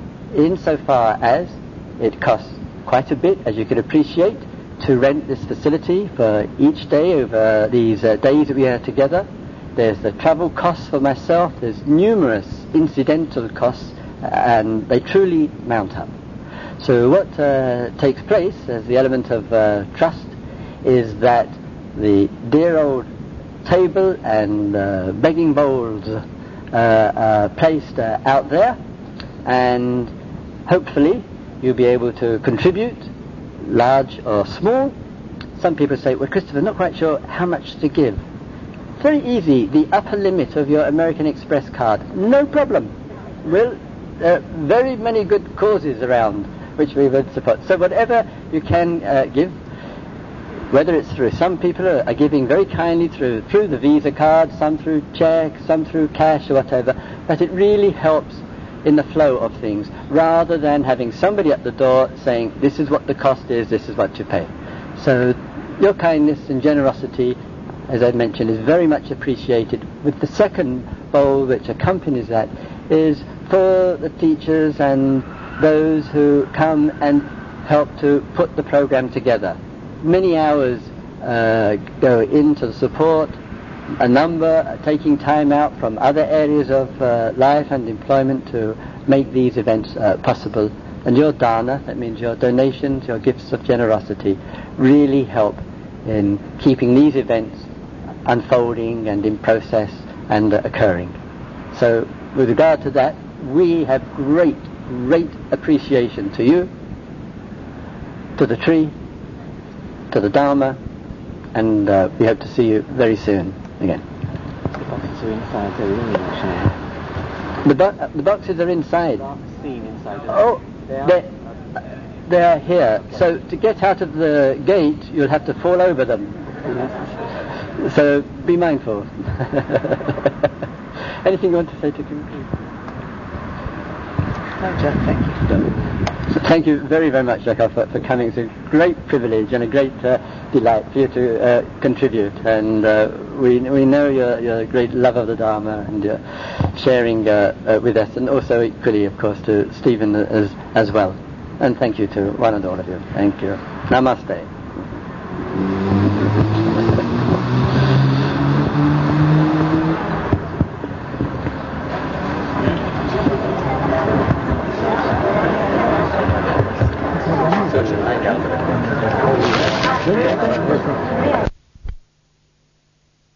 insofar as it costs quite a bit, as you can appreciate, to rent this facility for each day over these days that we are together. There's the travel costs for myself, there's numerous incidental costs, and they truly mount up. So what takes place as the element of trust is that the dear old table and begging bowls are placed out there, and hopefully you'll be able to contribute, large or small. Some people say, well, Christopher, not quite sure how much to give. Very easy, the upper limit of your American Express card, no problem. Well, there are very many good causes around which we would support. So whatever you can give, whether it's through, some people are giving very kindly through the Visa card, some through check, some through cash or whatever, but it really helps in the flow of things, rather than having somebody at the door saying, this is what the cost is, this is what you pay. So your kindness and generosity, as I mentioned, is very much appreciated. With the second bowl which accompanies that is for the teachers and those who come and help to put the program together. Many hours go into the support, a number taking time out from other areas of life and employment to make these events possible. And your dana, that means your donations, your gifts of generosity, really help in keeping these events unfolding and in process and occurring. So with regard to that, we have great appreciation to you, to the tree, to the Dharma, and we hope to see you very soon again. The boxes are inside, they're really actually. The boxes are inside. Seen inside. Oh, they are here. So to get out of the gate, you'll have to fall over them. So be mindful. Anything you want to say to conclude? No, just thank you. So thank you very, very much, Jacob, for coming. It's a great privilege and a great delight for you to contribute. And we know your great love of the Dharma and your sharing with us, and also equally, of course, to Stephen as well. And thank you to one and all of you. Thank you. Namaste.